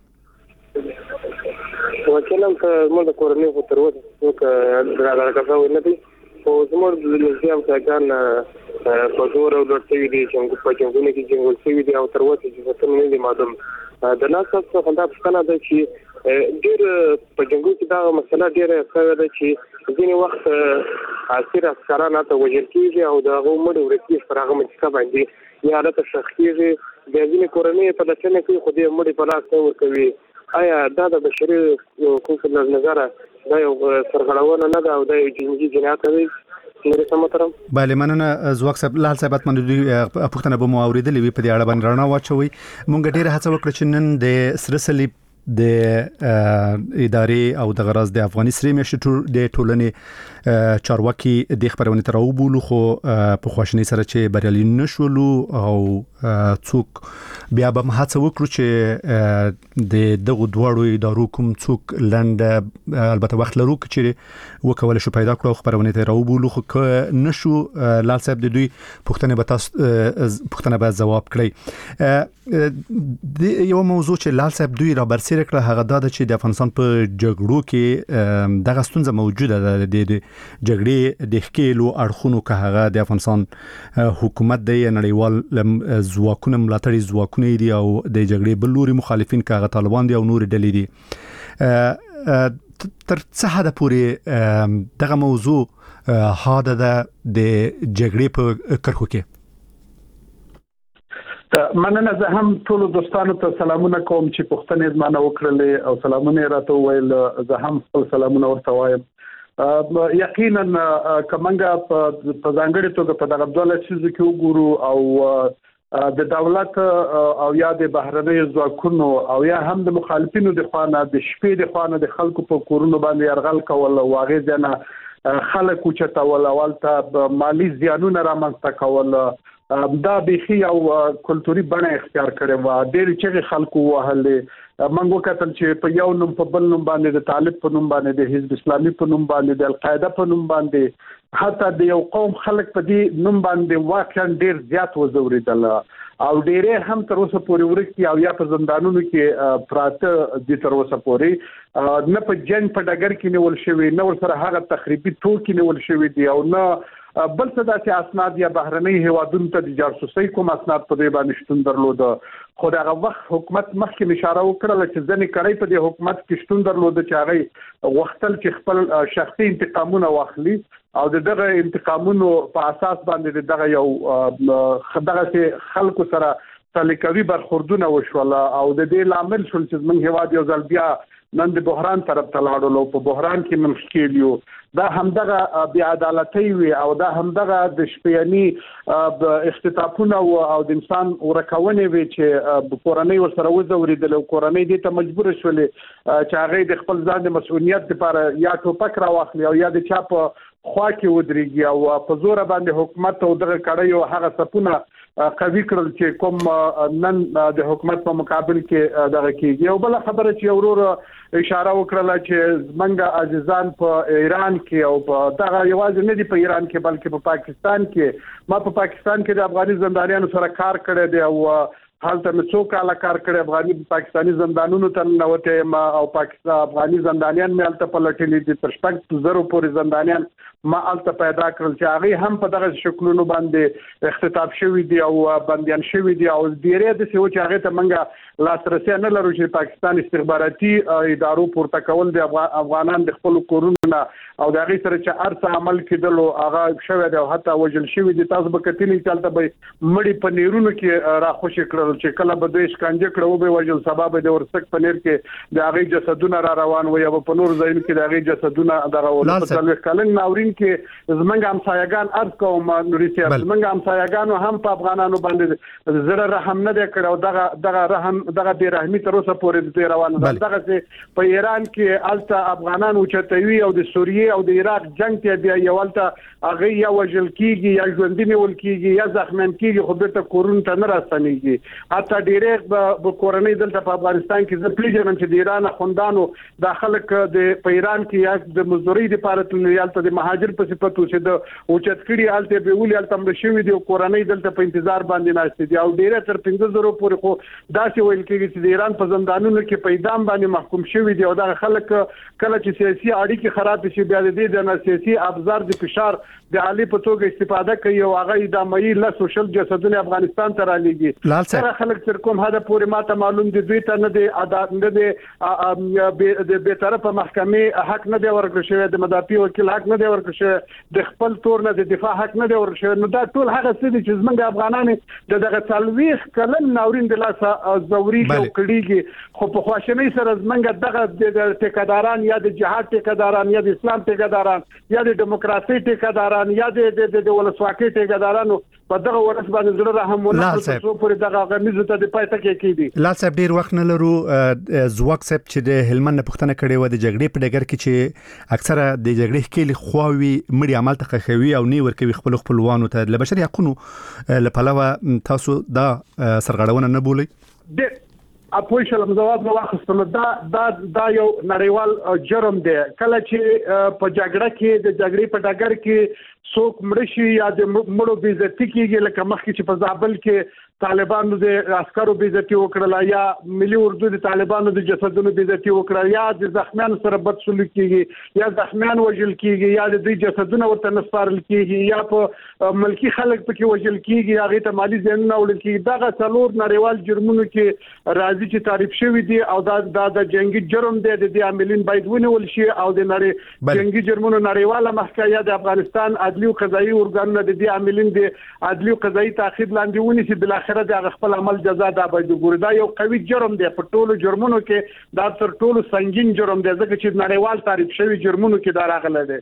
وکیلم چې موږ د کورنۍ په تر اوسه څوک لا درکه شوی نه دی او زموږ د لږیام څنګه په زور او لټوي دي چې په جنګونو کې جنګول شوی دی او تر اوسه چې څه نه دی معلوم د ناس څخه خندا پښتنه ده چې ډېر په جنګو کې دا مسله ډېره ښه ده چې ځینې وخت اسیر افسران ته وژل کېږي او د هغو مړي ورکېږي پر هغه منطقه باندې یا حالت شخ کېږي د ځینې کورنۍ په لټنه کې خو دې مړي په لاس ورکوي آیا دا د بشري حقوقو له نظره دا یو سرغړونه نه ده او دا یو جنګي جنایت دی بله مننه زوښ صاحب لال صاحب اتمن دوی پښتنه به مو اوریدلې وي په دې اړه باندې رڼا واچوي مونږ ډیره هڅه وکړه چې نن د سره صلیب د ادارې او د غرض د افغاني سری میشته د ټولنې چارواکي د خبرونه تر او بولو خو په خواشنۍ سره چې بریالي نشولو او څوک بیا به هڅه وکړو چې د دغه دوړو ادارو کوم څوک لند البته وخت لرو چې وکول شو پیدا کړو خبرونه تر او بولو خو نشو لال صاحب د دوی پښتنه به تاسو پښتنه به جواب کړی د یو موضوع چې لال صاحب دوی را برسېره کړه هغه دا چې د افغانستان په جګړو کې دغه ستونزه موجوده ده د جګړې د ښکېلو اړخونو که هغه د افغانستان حکومت دی نړیوال ځواکونه ملاتړي ځواکونه دي او د جګړې بل لوري مخالفین که هغه طالبان دي او نور ډلې دي تر څه حد پورې دغه موضوع حاده ده د جګړې په کرخو کې مننه زه هم ټول دوستانو ته سلامونه کوم چې پښتنې زمانه وکړلې او سلامونه راته ویل زه هم خپل سلامونه ورته وایم یقینا کمنګه په ځانګړي توګه په دغه ډول چې کې وګورو او د دولت او یا د بهرنۍ ځواکونو او یا هم د مخالفینو د خوانه د شپې د خوانه د خلکو په کورونو باندې يرغل کول او هغه ځنه خلک او چتاول اولته مالی زیانونه رامنځته کول دا بيخي او کلتوري بڼه اختیار کړي و ډېر چې خلکو وهلې منګو کتل چې په یو نوم په بل نوم باندې د طالب په نوم باندې د حزب اسلامي په نوم باندې د القاعده په نوم باندې حتی د یو قوم خلک په دې نوم باندې واقعا ډېر زیات وزوریدل او ډېر هم تر اوسه پورې ورکی او یا په زندانونو کې پراته دي تر اوسه پورې نه په جنگ په ډګر کې نیول شوی نه ور سره هغه تخریبي ټوکی نیول شوی دی او نه بل څه داسې اسناد یا بهرنۍ هیوادونو ته د جاسوسۍ کوم اسناد په دې باندې شتون درلود. خو دغه وخت حکومت مخکې اشاره وکړه چې ځنې کړي په دې حکومت کې شتون درلود چې هغه وختل چې خپل شخصي انتقامونه واخلي او دغه انتقامونو په اساس باندې دغه یو دغه خلکو سره تلکوي برخوردونه وشول او د دې لامل شول چې موږ هیواد یو ځل بیا نن د بحران طرف ته لاړو. په بحران کې موږ ښکیل یو. دا همدغه بی عدالتي وي او دا همدغه د شپياني اختطافونه او د انسان ورکوونه وي چې کورنۍ ورسره وزوریدل او کورنۍ دې ته مجبور شولې چې هغه د خپل ځان د مسؤلیت لپاره یا ټوپک راواخلي او یا د چا په خوا کې ودرېږي او په زور باندې حکومت او دغه کړي او هغه سپونه قوي کړل چې کوم نن د حکومت په مقابل کې دغه کېږي. او بل خبره چې ورور اشاره وکړه چې منګه عزیزان په ایران کې او په دغه یوازې نه دی په ایران کې بلکې په پاکستان کې ما په پاکستان کې د افغاني زندانیانو سره کار کړی دی او حالته مې څو کاله کار کړی افغاني پاکستاني زندانونو ته ننوتې ما او پاکستان افغاني زندانیان مې هلته پلټلي دي تر شپږ زرو پورې زندانیان ما هلته پیدا کړل چې هغه هم په دغه شکلونو باندې اختطاف شوي دي او بندیان شوي دي او ډیری د څه چې هغه ته منګه لاسرسي نه لرو چې پاکستان استخباراتي ادارو پورته کول د افغانان د خپل کورونو او د هغه سره چې ارڅ عمل کېدل او هغه شوی دی او حتی وجل شوی دي. تاسو به کتلی چلته به مړی په نیرونو کې را خوشی کړل چې کله به دوی شکنجه کړو به وجل سبب د ورسک پنیر کې د هغه جسدونه را روان وي او په نور ځایونو کې د هغه جسدونه دغه ولې په کلن ناورین کې زمنګ همسایگان ارز کوم نوري سي زمنګ همسایگان هم په افغانانو باندې زړه رحم نه کړو دغه دغه رحم دغه بے رحمي تر اوسه پورې د روان دغه په ایران کې الته افغانان اوچتوي او د سوریه او د عراق جنگ ته بیا یوالته هغه یا وجل کیږي یا ژوندۍ نیول کیږي یا زخمن کیږي خو بیرته کورون ته نه راستنیږي. حتی ډیره په کورنۍ دلته په افغانستان کې زه پیژنم چې د ایران خوندانو داخله ک د په ایران کې یا د مزدوري لپاره تللی یالته د مهاجر په صفت چې د اوچت کړي الته به ولې الته مړ شوی دی کورنۍ دلته په انتظار باندې ناشته دي او ډیره تر پنځه زره پورې خو داسې ویل کېږي چې د ایران په زندانونو کې په اعدام باندې محکوم شوی دی او دا خلک کله چې سیاسي اړیکې خراب شي بیا د دې د سیاسي ابزار د فشار د عالی په توګه استفاده کوي او هغه ادامي له سوشل جسدونه افغانستان ته رالیږي. هر خلک تر کوم هدا پورې ماته معلوم دي دوی ته نه دي عدالت نه دي د به طرفه محکمې حق نه دی ورکړل شوی د مدافع وکیل حق نه دی ورکړل شوی د خپل تور نه د دفاع حق نه دی ورکړل شوی. نو دا ټول هغه څه دي چې زمونږ افغانان د دغه څلويخ کلن ناورین د لاسه زوري او کړيږي خو په خواشنۍ سره زمونږ دغه د ټیکاداران یا د جهاد ټیکاداران یا د اسلام ټیکاداران یا د دیموکراسي ټیکاداران یا د د ولسواکۍ ټیکادارانو په دغه ورس باندې زړه رحم ونه څو پورې دغه غمیزه ته د پاتې کې کیدی. لا صاحب ډیر وخت نه لرو زواک صاحب چې د هلمند پښتنه کړي و د جګړې په ډګر کې چې اکثره د جګړې کې خواوي مړي عمل ته خوي او نی ورکوي خپل خپلوانو ته د بشري حقوقو لپاره تاسو دا سرغړونه نه بولئ. اپوی شلم جواب نو واخستلو دا دا دا یو نړیوال جرم دی. کله چې په جګړه کې د جګړې په ډګر کې څوک مړ شي یا د مړو بې عزتي کیږي لکه مخکې چې په زابل کې طالبانو د عسکرو بې عزتي وکړه یا ملي اردو د طالبانو د جسدونو بې عزتي وکړه یا د زخمیانو سره بد سلوک کیږي یا زخمیان وژل کیږي یا د دې جسدونو ورته نسپارل کیږي یا په ملکی خلک پکې وژل کیږي هغه ته مالی زیانونه وړل کیږي. دغه څلور نړیوال جرمونو کې راځي چې تعریف شوی دی او دا د جنگي جرم دی د دې عاملین باید ونیول شي او د نړۍ جنگي جرمونو نړیواله محکمه یا د افغانستان عدلي او قضایي ارګانونه د دې عاملین دی عدلي او قضایي تعقیب لاندې ونیسي بل اخر د خپل عمل جزا دا باید ګوري. دا یو قوي جرم دی په ټولو جرمونو کې دا تر ټولو سنگین جرم دی ځکه چې نړیوال تعریف شوی جرمونو کې دا راغلی دی.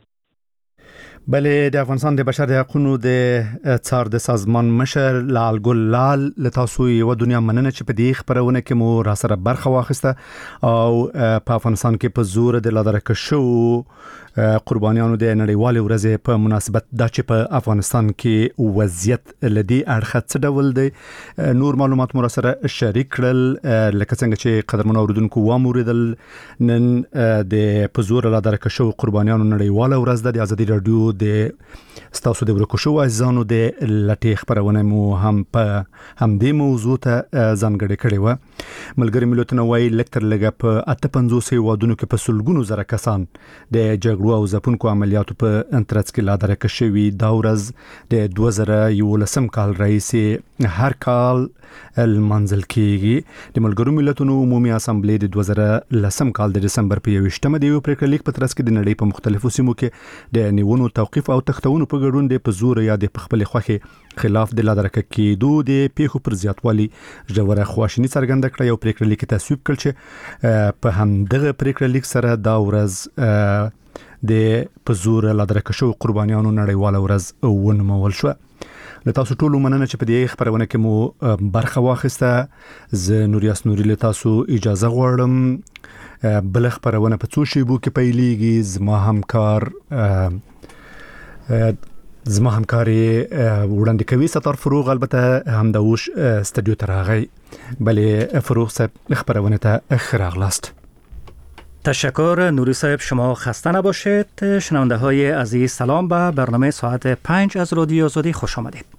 بلې د افغانستان د بشر د حقوقو د څار د سازمان مشر لال ګل لال لتاسو یو دنیا مننه چې په دې خبرونه کې مو را سره برخه واخیسته او په افغانستان کې په زور د لادرک شو قربانیانو د نړیوال ورځې په مناسبت دا چې په افغانستان کې وضعیت لدی اړخ څه ډول دی نور معلومات مو سره شریک کړل لکه څنګه چې قدرمن اوردونکو واموریدل نن د په زور لادرک شو قربانیانو نړیوال ورځ د ازادي رادیو د ستاسو د ورکو شو عزیزانو د لټې خبرونه مو هم په همدې موضوع ته ځانګړې کړې و. ملګری ملتونه وايي لکتر لګه په اته پنځوس هیوادونو کې په سلګونو زره کسان د جګړو وړو او ځپونکو عملیاتو په ترڅ کې لا درکه شوي دا ورځ د دوه زره یولسم کال راهیسې هر کال المنزل کېږي. د ملګرو ملتونو عمومي اسامبلې د دوه زره لسم کال د دسمبر په یویشتمه د یو پریکړه لیک په ترڅ کې د نړۍ په مختلفو سیمو کې د نیونو توقیف او تختونو په ګډون د په زور یا د خپل خوخي خلاف د لا درکه کېدو د پیښو پر زیاتوالي ژوره خواشیني څرګنده کړه. یو پریکړه لیک تصویب کړ چې په همدغه پریکړه لیک سره دا ورځ د په زور لا درکه شو قربانیانو نړیواله ورځ ونومول شو. له تاسو ټولو مننه چې په دې خبرونه کې مو برخه واخیسته. زه نوریاس نوري له تاسو اجازه غواړم. بل خبرونه په څو شیبو کې پیلېږي. زما همکار زما همکاري وړاندې کوي ستار فروغ البته همداوش استودیو ته راغی. بله فروغ صاحب خبرونه ته خراغلاست. تشکر نوری صاحب، شما خسته نباشید. شنونده های عزیز سلام به برنامه ساعت پنج از رادیو آزادی خوش آمدید.